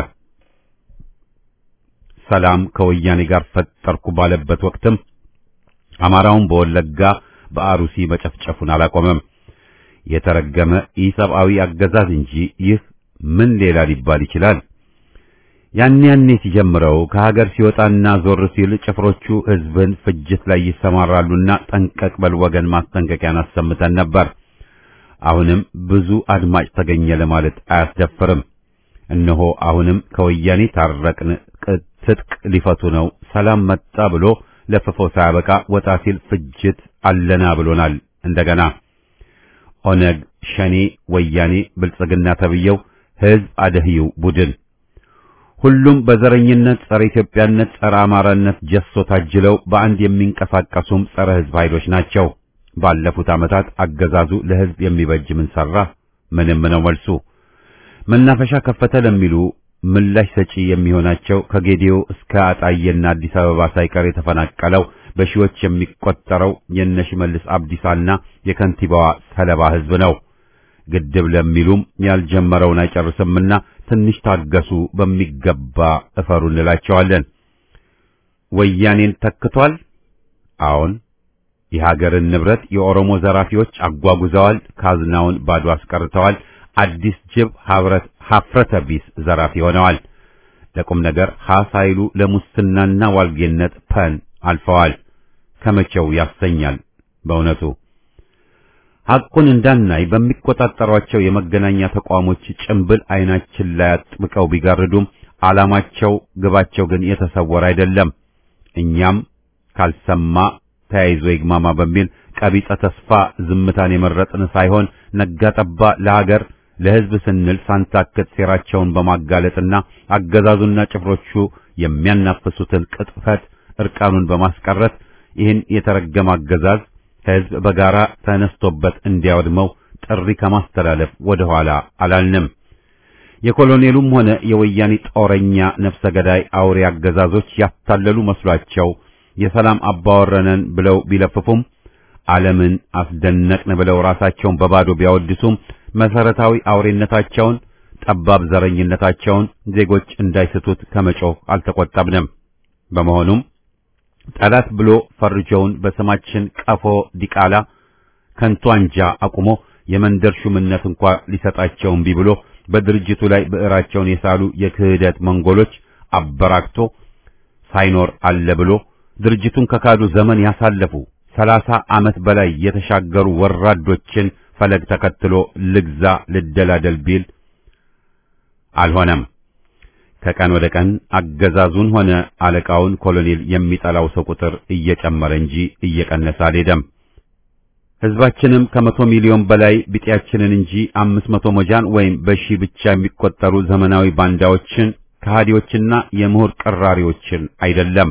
ሰላም ከወያኔ ጋር ፈጠርኩ ባለበት ወቅትም አማራውን በወለጋ በአሩሲ መጨፍጨፉን አላቆመም። የተረገመ ኢሰብአዊ አገዛዝ እንጂ ይህ ምን ሌላ ሊባል ይችላል? ያን ያኔ ሲጀምረው ከሀገር ሲወጣና ዞር ሲል ጭፍሮቹ ህዝብን ፍጅት ላይ ይሰማራሉና ጠንቀቅ በል ወገን ማስጠንቀቂያን አሰምተን ነበር። አሁንም ብዙ አድማጭ ተገኘ ለማለት አያስደፍርም። እነሆ አሁንም ከወያኔ ታረቅን ትጥቅ ሊፈቱ ነው ሰላም መጣ ብሎ ለፍፎ ሳያበቃ ወጣ ሲል ፍጅት አለና ብሎናል። እንደገና ኦነግ ሸኔ ወያኔ ብልጽግና ተብየው ህዝብ አደህዩ ቡድን ሁሉም በዘረኝነት ጸረ ኢትዮጵያነት ጸረ አማራነት ጀሶ ታጅለው በአንድ የሚንቀሳቀሱም ጸረ ህዝብ ኃይሎች ናቸው። ባለፉት ዓመታት አገዛዙ ለህዝብ የሚበጅ ምን ሰራ? ምንም ነው መልሱ። መናፈሻ ከፈተ ለሚሉ ምላሽ ሰጪ የሚሆናቸው ከጌዲዮ እስከ አጣየና አዲስ አበባ ሳይቀር የተፈናቀለው በሺዎች የሚቆጠረው የነሽመልስ አብዲሳና የከንቲባዋ ሰለባ ህዝብ ነው። ግድብ ለሚሉም ያልጀመረውን አይጨርስምና ትንሽ ታገሱ በሚገባ እፈሩ እንላቸዋለን። ወያኔን ተክቷል። አዎን የሀገርን ንብረት የኦሮሞ ዘራፊዎች አጓጉዘዋል። ካዝናውን ባዶ አስቀርተዋል። አዲስ ጅብ ሀብረት ሀፍረተ ቢስ ዘራፊ ሆነዋል። ለቁም ነገር ሐሳይሉ ለሙስናና ዋልጌነት ፐን አልፈዋል። ከመቼው ያሰኛል በእውነቱ። ሐቁን እንዳናይ በሚቆጣጠሯቸው የመገናኛ ተቋሞች ጭምብል አይናችን ላይ አጥብቀው ቢጋርዱም ዓላማቸው ግባቸው ግን የተሰወረ አይደለም። እኛም ካልሰማ ተያይዞ ይግማማ በሚል ቀቢጸ ተስፋ ዝምታን የመረጥን ሳይሆን ነጋጠባ ለሀገር ለህዝብ ስንል ሳንታክት ሴራቸውን በማጋለጥና አገዛዙና ጭፍሮቹ የሚያናፍሱትን ቅጥፈት እርቃኑን በማስቀረት ይህን የተረገመ አገዛዝ ህዝብ በጋራ ተነስቶበት እንዲያወድመው ጥሪ ከማስተላለፍ ወደ ኋላ አላልንም። የኮሎኔሉም ሆነ የወያኔ ጦረኛ ነፍሰ ገዳይ አውሬ አገዛዞች ያታለሉ መስሏቸው የሰላም አባወረነን ብለው ቢለፍፉም ዓለምን አስደነቅን ብለው ራሳቸውን በባዶ ቢያወድሱም መሰረታዊ አውሬነታቸውን ጠባብ ዘረኝነታቸውን ዜጎች እንዳይስቱት ከመጮህ አልተቆጠብንም። በመሆኑም ጠላት ብሎ ፈርጆውን በስማችን ቀፎ ዲቃላ ከንቱ አንጃ አቁሞ የመንደር ሹምነት እንኳን ሊሰጣቸው እምቢ ብሎ በድርጅቱ ላይ ብዕራቸውን የሳሉ የክህደት መንጎሎች አበራክቶ ሳይኖር አለ ብሎ ድርጅቱን ከካዱ ዘመን ያሳለፉ ሰላሳ ዓመት በላይ የተሻገሩ ወራዶችን ፈለግ ተከትሎ ልግዛ ልደላደል ቢል አልሆነም። ከቀን ወደ ቀን አገዛዙን ሆነ አለቃውን ኮሎኔል የሚጠላው ሰው ቁጥር እየጨመረ እንጂ እየቀነሰ አልሄደም። ህዝባችንም ከመቶ ሚሊዮን በላይ ቢጤያችንን እንጂ አምስት መቶ ሞጃን ወይም በሺ ብቻ የሚቆጠሩ ዘመናዊ ባንዳዎችን ከሃዲዎችና የምሁር ቀራሪዎችን አይደለም።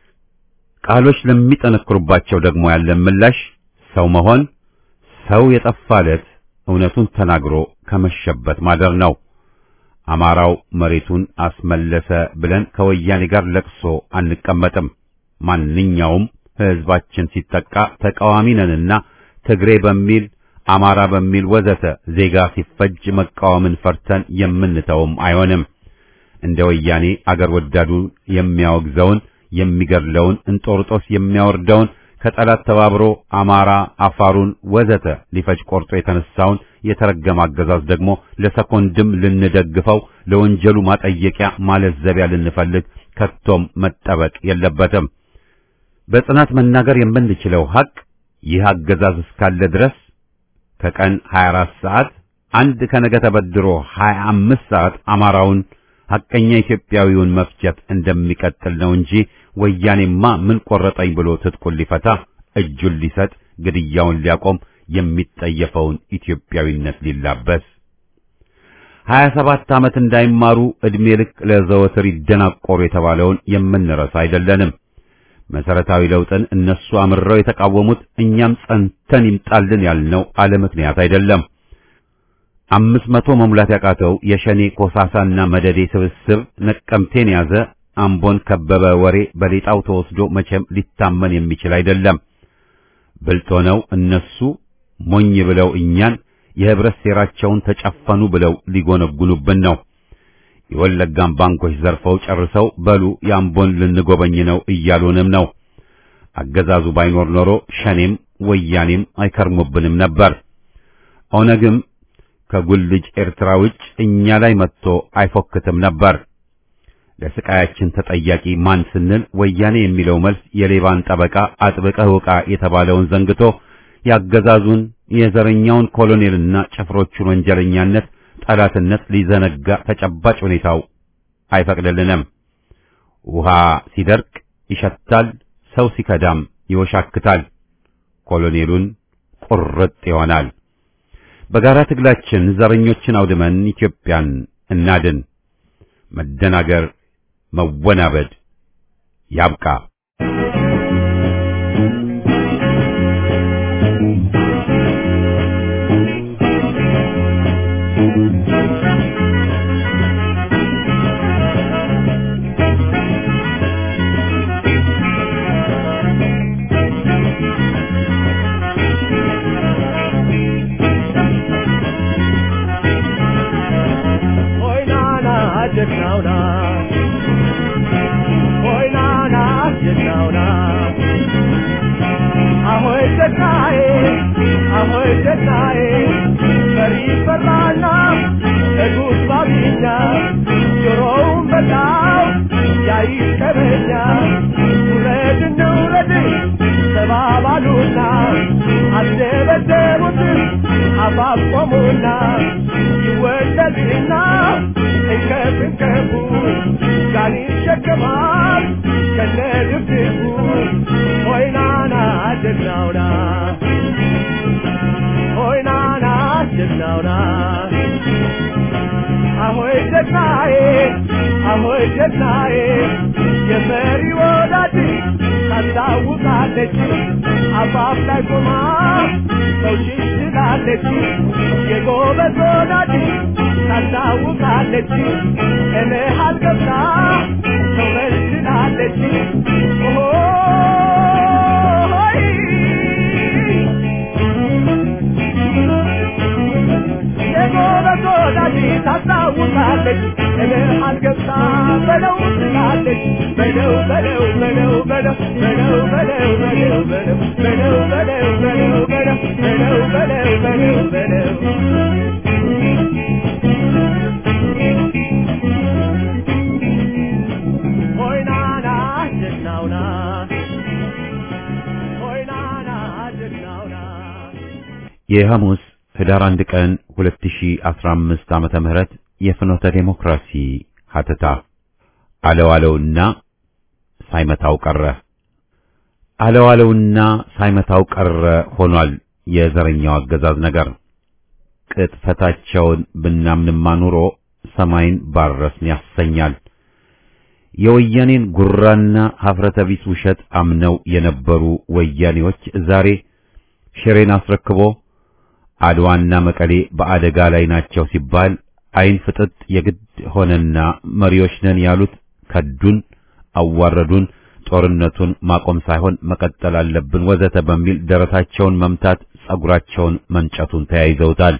ቃሎች ለሚጠነክሩባቸው ደግሞ ያለን ምላሽ ሰው መሆን፣ ሰው የጠፋለት እውነቱን ተናግሮ ከመሸበት ማደር ነው። አማራው መሬቱን አስመለሰ ብለን ከወያኔ ጋር ለቅሶ አንቀመጥም። ማንኛውም ህዝባችን ሲጠቃ ተቃዋሚ ነንና ትግሬ በሚል አማራ በሚል ወዘተ ዜጋ ሲፈጅ መቃወምን ፈርተን የምንተውም አይሆንም። እንደ ወያኔ አገር ወዳዱን የሚያወግዘውን የሚገድለውን እንጦርጦስ የሚያወርደውን ከጠላት ተባብሮ አማራ አፋሩን ወዘተ ሊፈጅ ቆርጦ የተነሳውን የተረገመ አገዛዝ ደግሞ ለሰኮንድም ልንደግፈው ለወንጀሉ ማጠየቂያ ማለዘቢያ ልንፈልግ ከቶም መጠበቅ የለበትም። በጽናት መናገር የምንችለው ሐቅ ይህ አገዛዝ እስካለ ድረስ ከቀን ሀያ አራት ሰዓት አንድ ከነገ ተበድሮ ሀያ አምስት ሰዓት አማራውን ሐቀኛ ኢትዮጵያዊውን መፍጀት እንደሚቀጥል ነው እንጂ ወያኔማ ምን ቆረጠኝ ብሎ ትጥቁን ሊፈታ እጁን ሊሰጥ ግድያውን ሊያቆም የሚጠየፈውን ኢትዮጵያዊነት ሊላበስ ሀያ ሰባት ዓመት እንዳይማሩ ዕድሜ ልክ ለዘወትር ይደናቆሩ የተባለውን የምንረሳ አይደለንም። መሰረታዊ ለውጥን እነሱ አምረው የተቃወሙት እኛም ጸንተን ይምጣልን ያልነው አለ ምክንያት አይደለም። አምስት መቶ መሙላት ያቃተው የሸኔ ኮሳሳና መደዴ ስብስብ ነቀምቴን ያዘ አምቦን ከበበ ወሬ በሌጣው ተወስዶ መቼም ሊታመን የሚችል አይደለም። ብልጥ ሆነው እነሱ ሞኝ ብለው እኛን የህብረት ሴራቸውን ተጨፈኑ ብለው ሊጎነጉኑብን ነው። የወለጋን ባንኮች ዘርፈው ጨርሰው በሉ የአምቦን ልንጎበኝ ነው እያሉንም ነው። አገዛዙ ባይኖር ኖሮ ሸኔም ወያኔም አይከርሙብንም ነበር። ኦነግም ከጉልጅ ኤርትራ ውጭ እኛ ላይ መጥቶ አይፎክትም ነበር። ለስቃያችን ተጠያቂ ማን ስንል ወያኔ የሚለው መልስ የሌባን ጠበቃ አጥብቀህ ውቃ የተባለውን ዘንግቶ ያገዛዙን የዘረኛውን ኮሎኔልና ጭፍሮቹን ወንጀለኛነት ጠላትነት ሊዘነጋ ተጨባጭ ሁኔታው አይፈቅድልንም። ውሃ ሲደርቅ ይሸታል፣ ሰው ሲከዳም ይወሻክታል። ኮሎኔሉን ቁርጥ ይሆናል። በጋራ ትግላችን ዘረኞችን አውድመን ኢትዮጵያን እናድን። መደናገር መወናበድ ያብቃ። የሐሙስ ህዳር አንድ ቀን ሁለት ሺህ አስራ አምስት ዓመተ ምህረት የፍኖተ ዴሞክራሲ ሀተታ አለዋለውና ሳይመታው ቀረ። አለዋለውና ሳይመታው ቀረ ሆኗል የዘረኛው አገዛዝ ነገር። ቅጥፈታቸውን ብናምንማ ኑሮ ሰማይን ባረስን ያሰኛል። የወያኔን ጉራና ሀፍረተ ቢስ ውሸት አምነው የነበሩ ወያኔዎች ዛሬ ሽሬን አስረክቦ አድዋና መቀሌ በአደጋ ላይ ናቸው ሲባል አይን ፍጥጥ የግድ ሆነና መሪዎች ነን ያሉት ከዱን፣ አዋረዱን፣ ጦርነቱን ማቆም ሳይሆን መቀጠል አለብን ወዘተ በሚል ደረታቸውን መምታት ጸጉራቸውን መንጨቱን ተያይዘውታል።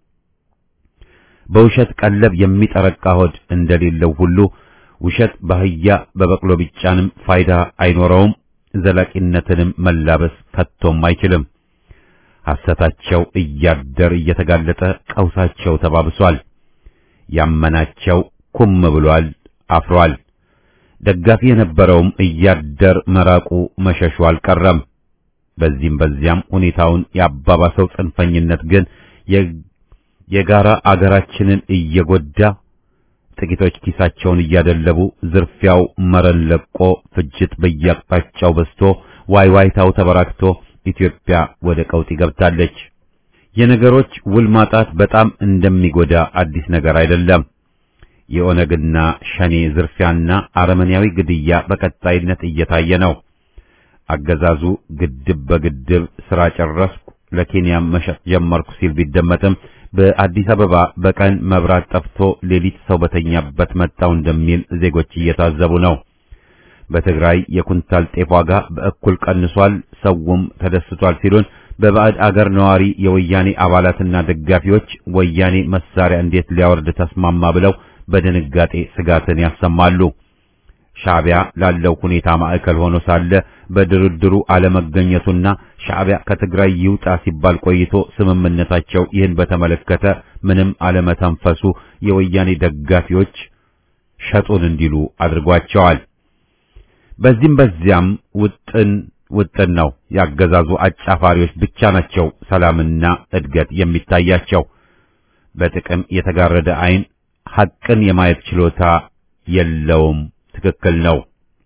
በውሸት ቀለብ የሚጠረቃ ሆድ እንደሌለው ሁሉ ውሸት ባህያ በበቅሎ ቢጫንም ፋይዳ አይኖረውም፣ ዘላቂነትንም መላበስ ከቶም አይችልም። ሐሰታቸው እያደር እየተጋለጠ ቀውሳቸው ተባብሷል። ያመናቸው ኩም ብሏል፣ አፍሯል። ደጋፊ የነበረውም እያደር መራቁ መሸሹ አልቀረም። በዚህም በዚያም ሁኔታውን ያባባሰው ጽንፈኝነት ግን የጋራ አገራችንን እየጎዳ ጥቂቶች ኪሳቸውን እያደለቡ ዝርፊያው መረን ለቆ ፍጅት በየአቅጣጫው በዝቶ ዋይዋይታው ተበራክቶ ኢትዮጵያ ወደ ቀውጢ ገብታለች። የነገሮች ውል ማጣት በጣም እንደሚጎዳ አዲስ ነገር አይደለም። የኦነግና ሸኔ ዝርፊያና አረመኔያዊ ግድያ በቀጣይነት እየታየ ነው። አገዛዙ ግድብ በግድብ ስራ ጨረስኩ ለኬንያ መሸጥ ጀመርኩ ሲል ቢደመጥም በአዲስ አበባ በቀን መብራት ጠፍቶ ሌሊት ሰው በተኛበት መጣው እንደሚል ዜጎች እየታዘቡ ነው። በትግራይ የኩንታል ጤፍ ዋጋ በእኩል ቀንሷል፣ ሰውም ተደስቷል ሲሉን በባዕድ አገር ነዋሪ የወያኔ አባላትና ደጋፊዎች ወያኔ መሳሪያ እንዴት ሊያወርድ ተስማማ ብለው በድንጋጤ ስጋትን ያሰማሉ። ሻዕቢያ ላለው ሁኔታ ማዕከል ሆኖ ሳለ በድርድሩ አለመገኘቱና ሻዕቢያ ከትግራይ ይውጣ ሲባል ቆይቶ ስምምነታቸው ይህን በተመለከተ ምንም አለመተንፈሱ የወያኔ ደጋፊዎች ሸጡን እንዲሉ አድርጓቸዋል። በዚህም በዚያም ውጥን ውጥን ነው። ያገዛዙ አጫፋሪዎች ብቻ ናቸው ሰላምና እድገት የሚታያቸው። በጥቅም የተጋረደ አይን ሐቅን የማየት ችሎታ የለውም። ትክክል ነው።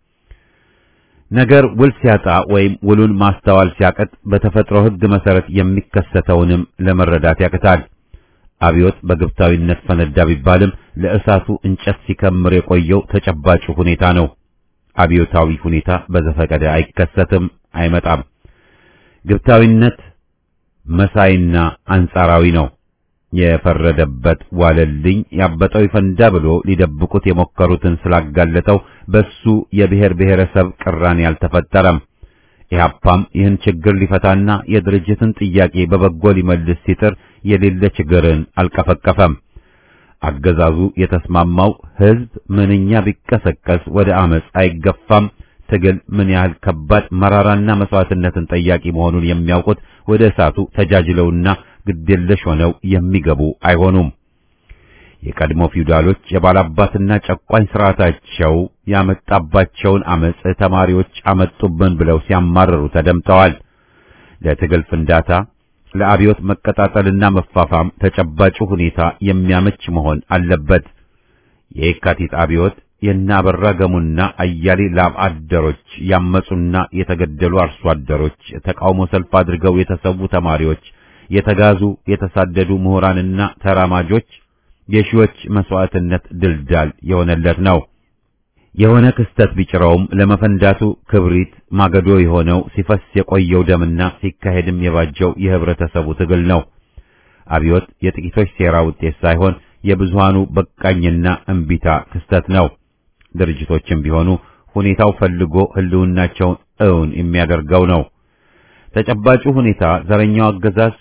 ነገር ውል ሲያጣ ወይም ውሉን ማስተዋል ሲያቀጥ በተፈጥሮ ሕግ መሰረት የሚከሰተውንም ለመረዳት ያቅታል። አብዮት በግብታዊነት ፈነዳ ቢባልም ለእሳቱ እንጨት ሲከምር የቆየው ተጨባጭ ሁኔታ ነው። አብዮታዊ ሁኔታ በዘፈቀደ አይከሰትም፣ አይመጣም። ግብታዊነት መሳይና አንጻራዊ ነው። የፈረደበት ዋለልኝ ያበጠው ይፈንዳ ብሎ ሊደብቁት የሞከሩትን ስላጋለጠው በሱ የብሔር ብሔረሰብ ቅራኔ አልተፈጠረም። ኢህአፓም ይህን ችግር ሊፈታና የድርጅትን ጥያቄ በበጎ ሊመልስ ሲጥር የሌለ ችግርን አልቀፈቀፈም። አገዛዙ የተስማማው ህዝብ ምንኛ ቢቀሰቀስ ወደ አመጽ አይገፋም። ትግል ምን ያህል ከባድ መራራና መስዋዕትነትን ጠያቂ መሆኑን የሚያውቁት ወደ እሳቱ ተጃጅለውና ግድየለሽ ሆነው የሚገቡ አይሆኑም። የቀድሞ ፊውዳሎች የባላባትና ጨቋኝ ስርዓታቸው ያመጣባቸውን አመጽ ተማሪዎች አመጡብን ብለው ሲያማርሩ ተደምጠዋል። ለትግል ፍንዳታ ለአብዮት መቀጣጠልና መፋፋም ተጨባጭ ሁኔታ የሚያመች መሆን አለበት። የካቲት አብዮት የናበራ ገሙና አያሌ ላብ አደሮች ያመጹና የተገደሉ አርሶ አደሮች ተቃውሞ ሰልፍ አድርገው የተሰዉ ተማሪዎች የተጋዙ የተሳደዱ ምሁራንና ተራማጆች የሺዎች መስዋዕትነት ድልዳል የሆነለት ነው። የሆነ ክስተት ቢጭረውም ለመፈንዳቱ ክብሪት ማገዶ የሆነው ሲፈስ የቆየው ደምና ሲካሄድም የባጀው የህብረተሰቡ ትግል ነው። አብዮት የጥቂቶች ሴራ ውጤት ሳይሆን የብዙሃኑ በቃኝና እንቢታ ክስተት ነው። ድርጅቶችም ቢሆኑ ሁኔታው ፈልጎ ህልውናቸውን እውን የሚያደርገው ነው። ተጨባጩ ሁኔታ ዘረኛው አገዛዝ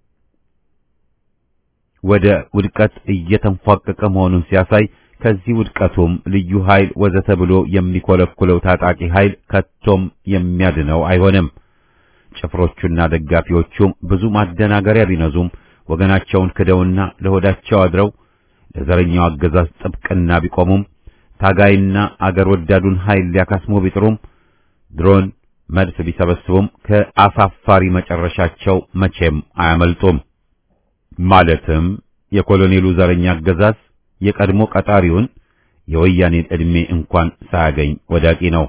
ወደ ውድቀት እየተንፏቀቀ መሆኑን ሲያሳይ ከዚህ ውድቀቱም ልዩ ኃይል ወዘተ ብሎ የሚኮለኩለው ታጣቂ ኃይል ከቶም የሚያድነው አይሆንም። ጭፍሮቹና ደጋፊዎቹም ብዙ ማደናገሪያ ቢነዙም ወገናቸውን ክደውና ለሆዳቸው አድረው ለዘረኛው አገዛዝ ጥብቅና ቢቆሙም ታጋይና አገር ወዳዱን ኃይል ሊያካስሙ ቢጥሩም ድሮን መድፍ ቢሰበስቡም ከአሳፋሪ መጨረሻቸው መቼም አያመልጡም። ማለትም የኮሎኔሉ ዘረኛ አገዛዝ የቀድሞ ቀጣሪውን የወያኔን ዕድሜ እንኳን ሳያገኝ ወዳቂ ነው።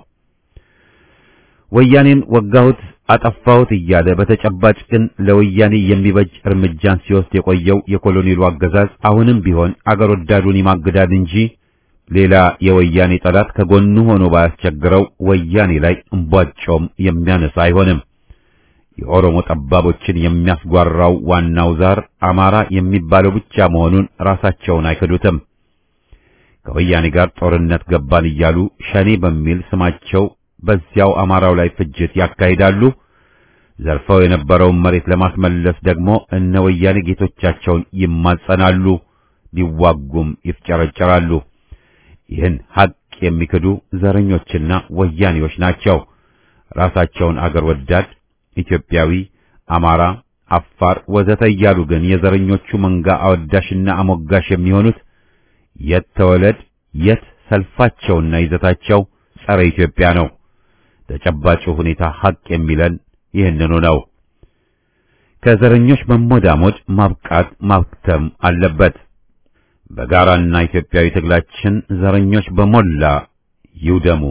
ወያኔን ወጋሁት አጠፋሁት እያለ በተጨባጭ ግን ለወያኔ የሚበጅ እርምጃን ሲወስድ የቆየው የኮሎኔሉ አገዛዝ አሁንም ቢሆን አገር ወዳዱን ይማግዳል እንጂ ሌላ የወያኔ ጠላት ከጎኑ ሆኖ ባያስቸግረው ወያኔ ላይ እንቧጮም የሚያነሳ አይሆንም። የኦሮሞ ጠባቦችን የሚያስጓራው ዋናው ዛር አማራ የሚባለው ብቻ መሆኑን ራሳቸውን አይክዱትም። ከወያኔ ጋር ጦርነት ገባን እያሉ ሸኔ በሚል ስማቸው በዚያው አማራው ላይ ፍጅት ያካሂዳሉ። ዘርፈው የነበረውን መሬት ለማስመለስ ደግሞ እነ ወያኔ ጌቶቻቸውን ይማጸናሉ፣ ሊዋጉም ይፍጨረጨራሉ። ይህን ሀቅ የሚክዱ ዘረኞችና ወያኔዎች ናቸው። ራሳቸውን አገር ወዳድ ኢትዮጵያዊ፣ አማራ፣ አፋር ወዘተ እያሉ ግን የዘረኞቹ መንጋ አወዳሽና አሞጋሽ የሚሆኑት የት ተወለድ የት ሰልፋቸውና ይዘታቸው ጸረ ኢትዮጵያ ነው። ተጨባጭ ሁኔታ ሀቅ የሚለን ይህንኑ ነው። ከዘረኞች መሞዳሞድ ማብቃት ማክተም አለበት። በጋራና ኢትዮጵያዊ ትግላችን ዘረኞች በሞላ ይውደሙ።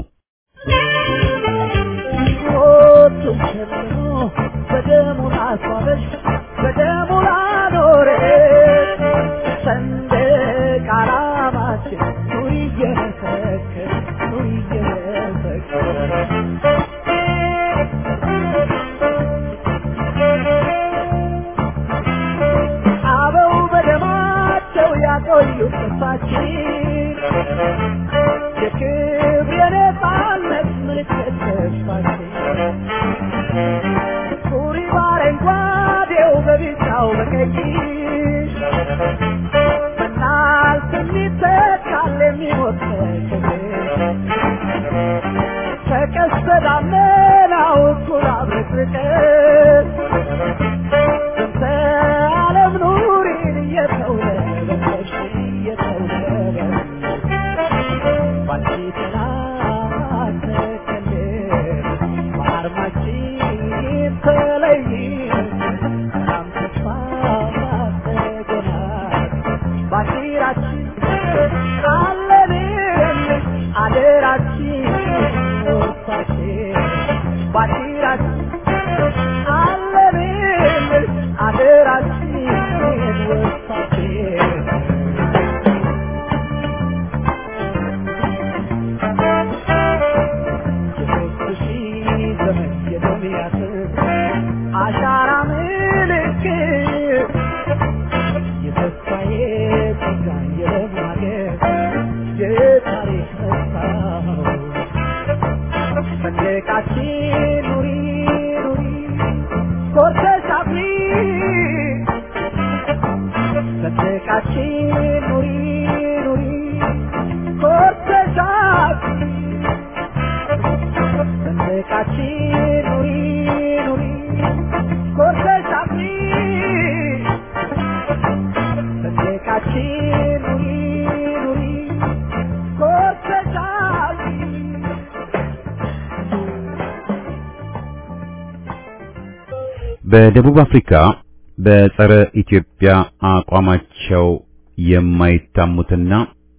በደቡብ አፍሪካ በጸረ ኢትዮጵያ አቋማቸው የማይታሙትና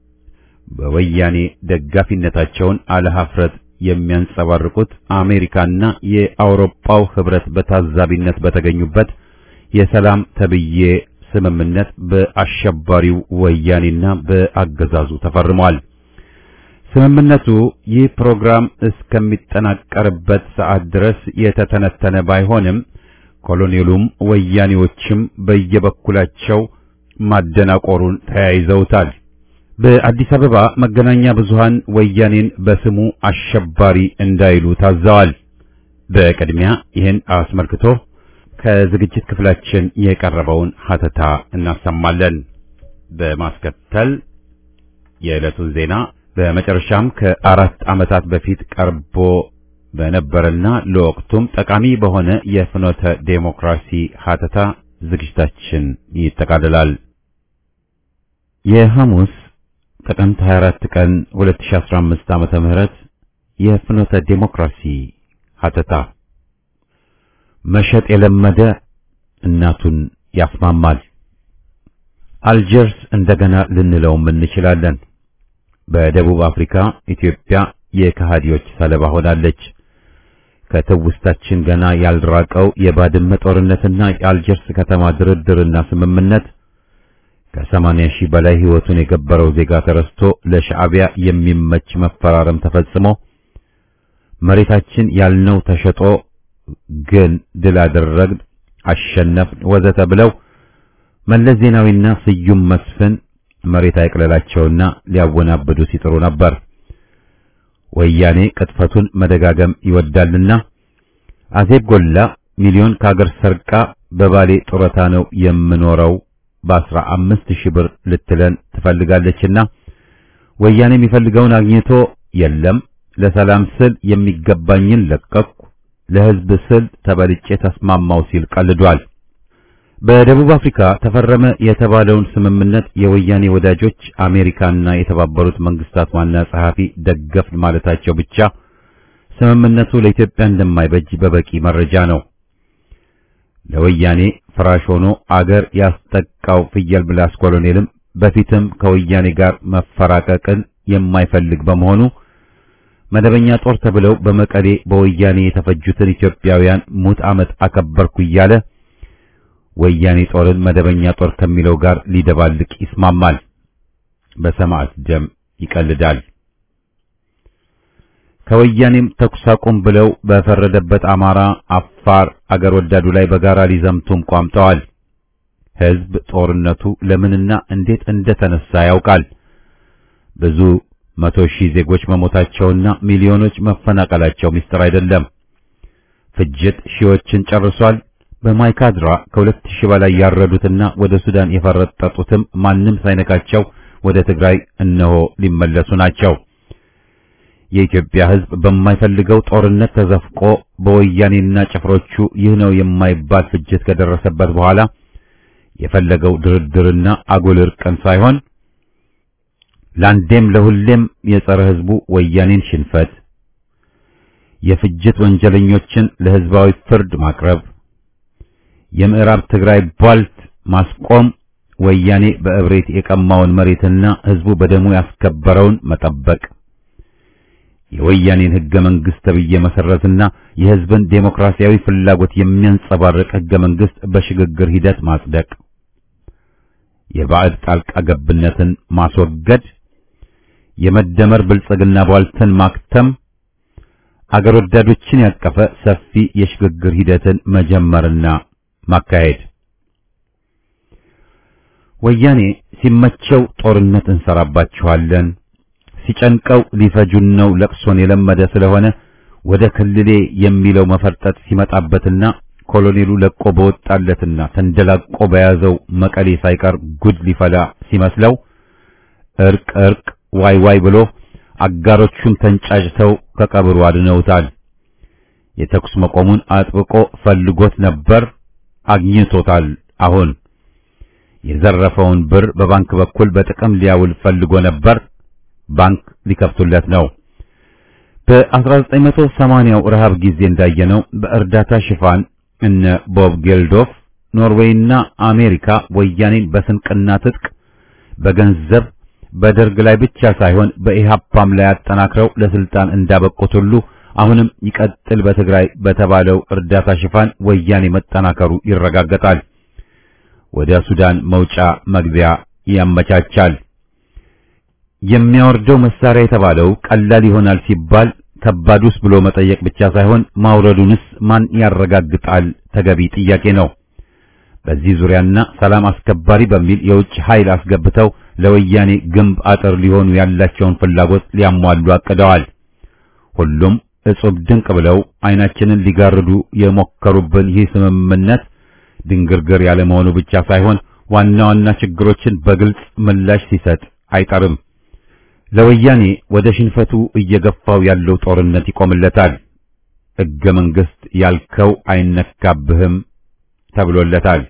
በወያኔ ደጋፊነታቸውን አለሀፍረት የሚያንጸባርቁት አሜሪካና የአውሮፓው ህብረት በታዛቢነት በተገኙበት የሰላም ተብዬ ስምምነት በአሸባሪው ወያኔና በአገዛዙ ተፈርሟል። ስምምነቱ ይህ ፕሮግራም እስከሚጠናቀርበት ሰዓት ድረስ የተተነተነ ባይሆንም ኮሎኔሉም ወያኔዎችም በየበኩላቸው ማደናቆሩን ተያይዘውታል። በአዲስ አበባ መገናኛ ብዙሃን ወያኔን በስሙ አሸባሪ እንዳይሉ ታዘዋል። በቅድሚያ ይህን አስመልክቶ ከዝግጅት ክፍላችን የቀረበውን ሀተታ እናሰማለን። በማስከተል የዕለቱን ዜና፣ በመጨረሻም ከአራት ዓመታት በፊት ቀርቦ በነበረና ለወቅቱም ጠቃሚ በሆነ የፍኖተ ዴሞክራሲ ሀተታ ዝግጅታችን ይጠቃልላል። የሐሙስ ጥቅምት ሃያ አራት ቀን ሁለት ሺህ አስራ አምስት ዓመተ ምህረት የፍኖተ ዴሞክራሲ ሀተታ። መሸጥ የለመደ እናቱን ያስማማል። አልጀርስ እንደገና ልንለውም እንችላለን። በደቡብ አፍሪካ ኢትዮጵያ የከሃዲዎች ሰለባ ሆናለች። ከትውስታችን ገና ያልራቀው የባድመ ጦርነትና የአልጀርስ ከተማ ድርድርና ስምምነት ከሰማንያ ሺህ በላይ ሕይወቱን የገበረው ዜጋ ተረስቶ ለሻዕቢያ የሚመች መፈራረም ተፈጽሞ መሬታችን ያልነው ተሸጦ ግን ድል አደረግን፣ አሸነፍን ወዘተ ብለው መለስ ዜናዊና ስዩም መስፍን መሬት አይቅለላቸውና ሊያወናብዱ ሲጥሩ ነበር። ወያኔ ቅጥፈቱን መደጋገም ይወዳልና አዜብ ጎላ ሚሊዮን ከአገር ሰርቃ በባሌ ጡረታ ነው የምኖረው በአስራ አምስት ሺህ ብር ልትለን ትፈልጋለችና ወያኔ የሚፈልገውን አግኝቶ የለም ለሰላም ስል የሚገባኝን ለቀቅኩ ለሕዝብ ስል ተበልጬ ተስማማው ሲል ቀልዷል። በደቡብ አፍሪካ ተፈረመ የተባለውን ስምምነት የወያኔ ወዳጆች አሜሪካና የተባበሩት መንግስታት ዋና ጸሐፊ ደገፍ ማለታቸው ብቻ ስምምነቱ ለኢትዮጵያ እንደማይበጅ በበቂ መረጃ ነው። ለወያኔ ፍራሽ ሆኖ አገር ያስጠቃው ፍየል ብላስ ኮሎኔልም በፊትም ከወያኔ ጋር መፈራቀቅን የማይፈልግ በመሆኑ መደበኛ ጦር ተብለው በመቀሌ በወያኔ የተፈጁትን ኢትዮጵያውያን ሙት ዓመት አከበርኩ እያለ ወያኔ ጦርን መደበኛ ጦር ከሚለው ጋር ሊደባልቅ ይስማማል። በሰማዕት ደም ይቀልዳል። ከወያኔም ተኩስ አቁም ብለው በፈረደበት አማራ፣ አፋር አገር ወዳዱ ላይ በጋራ ሊዘምቱም ቋምጠዋል። ሕዝብ ጦርነቱ ለምንና እንዴት እንደተነሳ ያውቃል። ብዙ መቶ ሺህ ዜጎች መሞታቸውና ሚሊዮኖች መፈናቀላቸው ምስጢር አይደለም። ፍጅት ሺዎችን ጨርሷል። በማይካድራ ከሁለት ሺህ በላይ ያረዱትና ወደ ሱዳን የፈረጠጡትም ማንም ሳይነካቸው ወደ ትግራይ እነሆ ሊመለሱ ናቸው። የኢትዮጵያ ሕዝብ በማይፈልገው ጦርነት ተዘፍቆ በወያኔና ጭፍሮቹ ይህ ነው የማይባል ፍጅት ከደረሰበት በኋላ የፈለገው ድርድርና አጉል እርቅን ሳይሆን ለአንዴም ለሁሌም የጸረ ሕዝቡ ወያኔን ሽንፈት የፍጅት ወንጀለኞችን ለሕዝባዊ ፍርድ ማቅረብ የምዕራብ ትግራይ ቧልት ማስቆም ወያኔ በእብሬት የቀማውን መሬትና ሕዝቡ በደሙ ያስከበረውን መጠበቅ የወያኔን ሕገ መንግሥት ተብዬ መሰረትና የሕዝብን ዴሞክራሲያዊ ፍላጎት የሚያንጸባርቅ ሕገ መንግሥት በሽግግር ሂደት ማጽደቅ የባዕድ ጣልቃ ገብነትን ማስወገድ የመደመር ብልጽግና ቧልትን ማክተም አገር ወዳዶችን ያቀፈ ሰፊ የሽግግር ሂደትን መጀመርና ማካሄድ። ወያኔ ሲመቸው ጦርነት እንሰራባችኋለን፣ ሲጨንቀው ሊፈጁን ነው ለቅሶን የለመደ ስለሆነ ወደ ክልሌ የሚለው መፈርጠጥ ሲመጣበትና ኮሎኔሉ ለቆ በወጣለትና ተንደላቆ በያዘው መቀሌ ሳይቀር ጉድ ሊፈላ ሲመስለው እርቅ እርቅ ዋይ ዋይ ብሎ አጋሮቹን ተንጫጭተው ከቀብሩ አድነውታል። የተኩስ መቆሙን አጥብቆ ፈልጎት ነበር፣ አግኝቶታል። አሁን የዘረፈውን ብር በባንክ በኩል በጥቅም ሊያውል ፈልጎ ነበር፣ ባንክ ሊከፍቱለት ነው። በ1980ው ረሃብ ጊዜ እንዳየነው በእርዳታ ሽፋን እነ ቦብ ጌልዶፍ ኖርዌይና አሜሪካ ወያኔን በስንቅና ትጥቅ በገንዘብ በደርግ ላይ ብቻ ሳይሆን በኢሃፓም ላይ አጠናክረው ለስልጣን እንዳበቁት ሁሉ አሁንም ይቀጥል በትግራይ በተባለው እርዳታ ሽፋን ወያኔ መጠናከሩ ይረጋገጣል። ወደ ሱዳን መውጫ መግቢያ ያመቻቻል። የሚያወርደው መሳሪያ የተባለው ቀላል ይሆናል ሲባል ከባዱስ ብሎ መጠየቅ ብቻ ሳይሆን ማውረዱንስ ማን ያረጋግጣል ተገቢ ጥያቄ ነው። በዚህ ዙሪያና ሰላም አስከባሪ በሚል የውጭ ኃይል አስገብተው ለወያኔ ግንብ አጥር ሊሆኑ ያላቸውን ፍላጎት ሊያሟሉ አቅደዋል። ሁሉም እጹብ ድንቅ ብለው አይናችንን ሊጋርዱ የሞከሩብን ይህ ስምምነት ድንግርግር ያለ መሆኑ ብቻ ሳይሆን ዋና ዋና ችግሮችን በግልጽ ምላሽ ሲሰጥ አይጠርም። ለወያኔ ወደ ሽንፈቱ እየገፋው ያለው ጦርነት ይቆምለታል። ሕገ መንግሥት ያልከው አይነካብህም ተብሎለታል።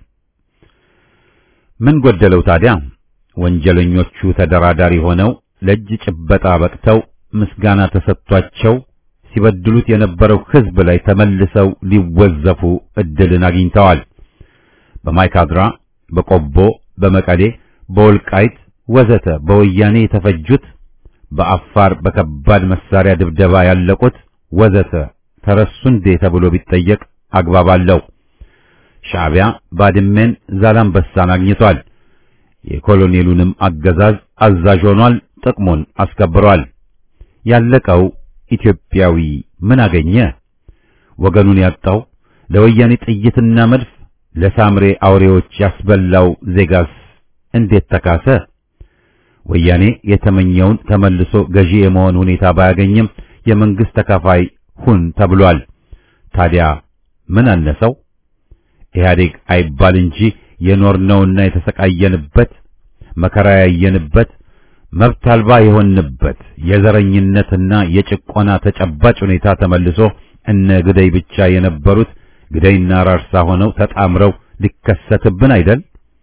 ምን ጎደለው ታዲያ? ወንጀለኞቹ ተደራዳሪ ሆነው ለእጅ ጭበጣ በቅተው ምስጋና ተሰጥቷቸው ሲበድሉት የነበረው ሕዝብ ላይ ተመልሰው ሊወዘፉ እድልን አግኝተዋል። በማይካድራ፣ በቆቦ፣ በመቀሌ፣ በወልቃይት ወዘተ በወያኔ የተፈጁት፣ በአፋር በከባድ መሳሪያ ድብደባ ያለቁት ወዘተ ተረሱ እንዴ ተብሎ ቢጠየቅ አግባብ አለው። ሻዕቢያ ባድመን፣ ዛላምበሳን አግኝቷል። የኮሎኔሉንም አገዛዝ አዛዥ ሆኗል፣ ጥቅሙን አስከብሯል። ያለቀው ኢትዮጵያዊ ምን አገኘ? ወገኑን ያጣው ለወያኔ ጥይትና መድፍ ለሳምሬ አውሬዎች ያስበላው ዜጋስ እንዴት ተካሰ? ወያኔ የተመኘውን ተመልሶ ገዢ የመሆን ሁኔታ ባያገኝም የመንግስት ተካፋይ ሁን ተብሏል። ታዲያ ምን አነሰው? ኢህአዴግ አይባል እንጂ የኖርነውና የተሰቃየንበት መከራ ያየንበት መብት አልባ የሆንበት የዘረኝነትና የጭቆና ተጨባጭ ሁኔታ ተመልሶ እነ ግደይ ብቻ የነበሩት ግደይና ራርሳ ሆነው ተጣምረው ሊከሰትብን አይደል?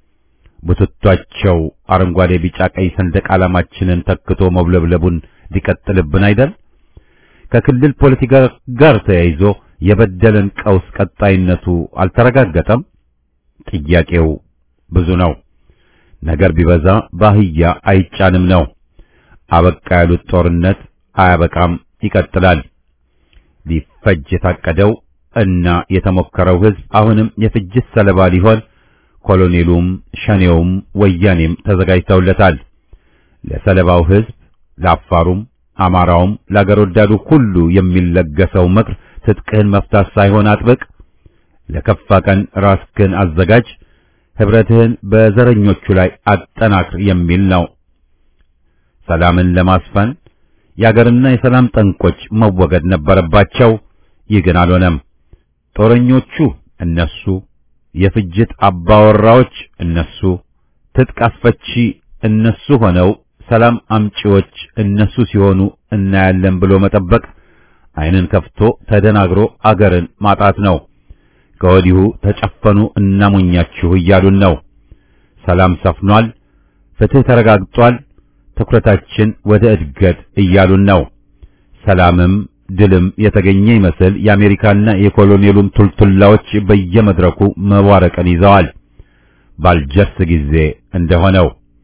ቡትቷቸው አረንጓዴ ቢጫ ቀይ ሰንደቅ ዓላማችንን ተክቶ መብለብለቡን ሊቀጥልብን አይደል? ከክልል ፖለቲካ ጋር ተያይዞ የበደለን ቀውስ ቀጣይነቱ አልተረጋገጠም። ጥያቄው ብዙ ነው። ነገር ቢበዛ ባህያ አይጫንም ነው። አበቃ ያሉት ጦርነት አያበቃም፣ ይቀጥላል። ሊፈጅ የታቀደው እና የተሞከረው ህዝብ አሁንም የፍጅት ሰለባ ሊሆን ኮሎኔሉም ሸኔውም ወያኔም ተዘጋጅተውለታል። ለሰለባው ህዝብ ለአፋሩም አማራውም ለአገር ወዳዱ ሁሉ የሚለገሰው ምክር ትጥቅህን መፍታት ሳይሆን አጥብቅ፣ ለከፋ ቀን ራስህን አዘጋጅ፣ ህብረትህን በዘረኞቹ ላይ አጠናክር የሚል ነው። ሰላምን ለማስፈን የአገርና የሰላም ጠንቆች መወገድ ነበረባቸው። ይህ ግን አልሆነም። ጦረኞቹ እነሱ፣ የፍጅት አባወራዎች እነሱ፣ ትጥቅ አስፈቺ እነሱ ሆነው ሰላም አምጪዎች እነሱ ሲሆኑ እናያለን ብሎ መጠበቅ ዓይንን ከፍቶ ተደናግሮ አገርን ማጣት ነው። ከወዲሁ ተጨፈኑ እናሞኛችሁ እያሉን ነው። ሰላም ሰፍኗል፣ ፍትህ ተረጋግጧል፣ ትኩረታችን ወደ እድገት እያሉን ነው። ሰላምም ድልም የተገኘ ይመስል የአሜሪካና የኮሎኔሉም ቱልቱላዎች በየመድረኩ መዋረቅን ይዘዋል። ባልጀርስ ጊዜ እንደሆነው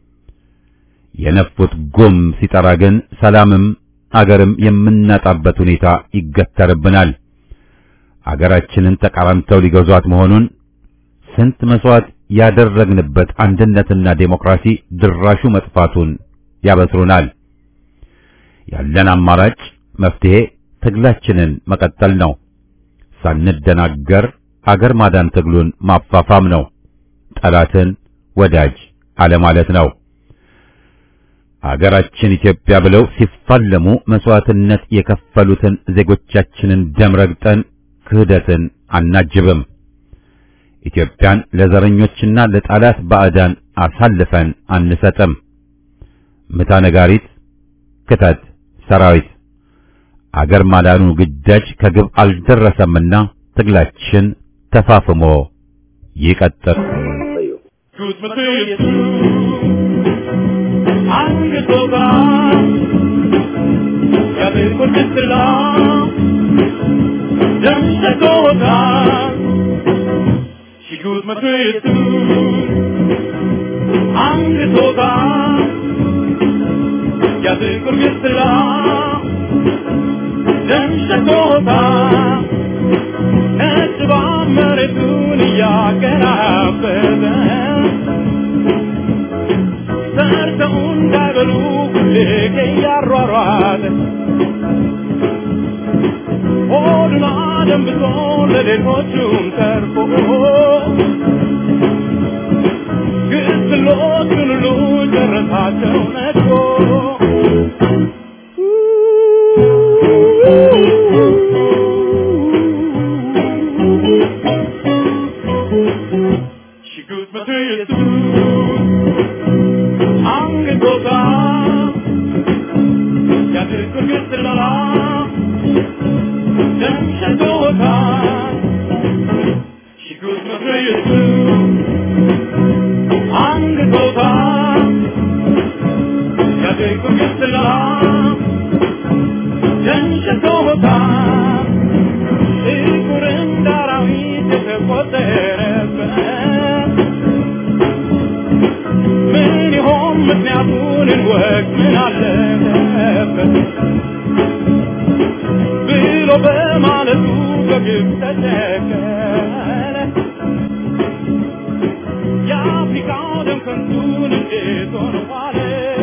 የነፉት ጉም ሲጠራ ግን ሰላምም አገርም የምናጣበት ሁኔታ ይገተርብናል። አገራችንን ተቃራምተው ሊገዟት መሆኑን ስንት መስዋዕት ያደረግንበት አንድነትና ዴሞክራሲ ድራሹ መጥፋቱን ያበስሩናል። ያለን አማራጭ መፍትሄ ትግላችንን መቀጠል ነው። ሳንደናገር አገር ማዳን ትግሉን ማፋፋም ነው። ጠላትን ወዳጅ አለማለት ነው። አገራችን ኢትዮጵያ ብለው ሲፋለሙ መስዋዕትነት የከፈሉትን ዜጎቻችንን ደም ረግጠን ክህደትን አናጅብም። ኢትዮጵያን ለዘረኞችና ለጠላት ባዕዳን አሳልፈን አንሰጥም። ምታ ነጋሪት፣ ክተት ሰራዊት። አገር ማዳኑ ግዳጅ ከግብ አልደረሰምና ትግላችን ተፋፍሞ ይቀጥል። Yeah, ሙዚቃው ደም ከንቱን እንዴት ሆነ ዋለ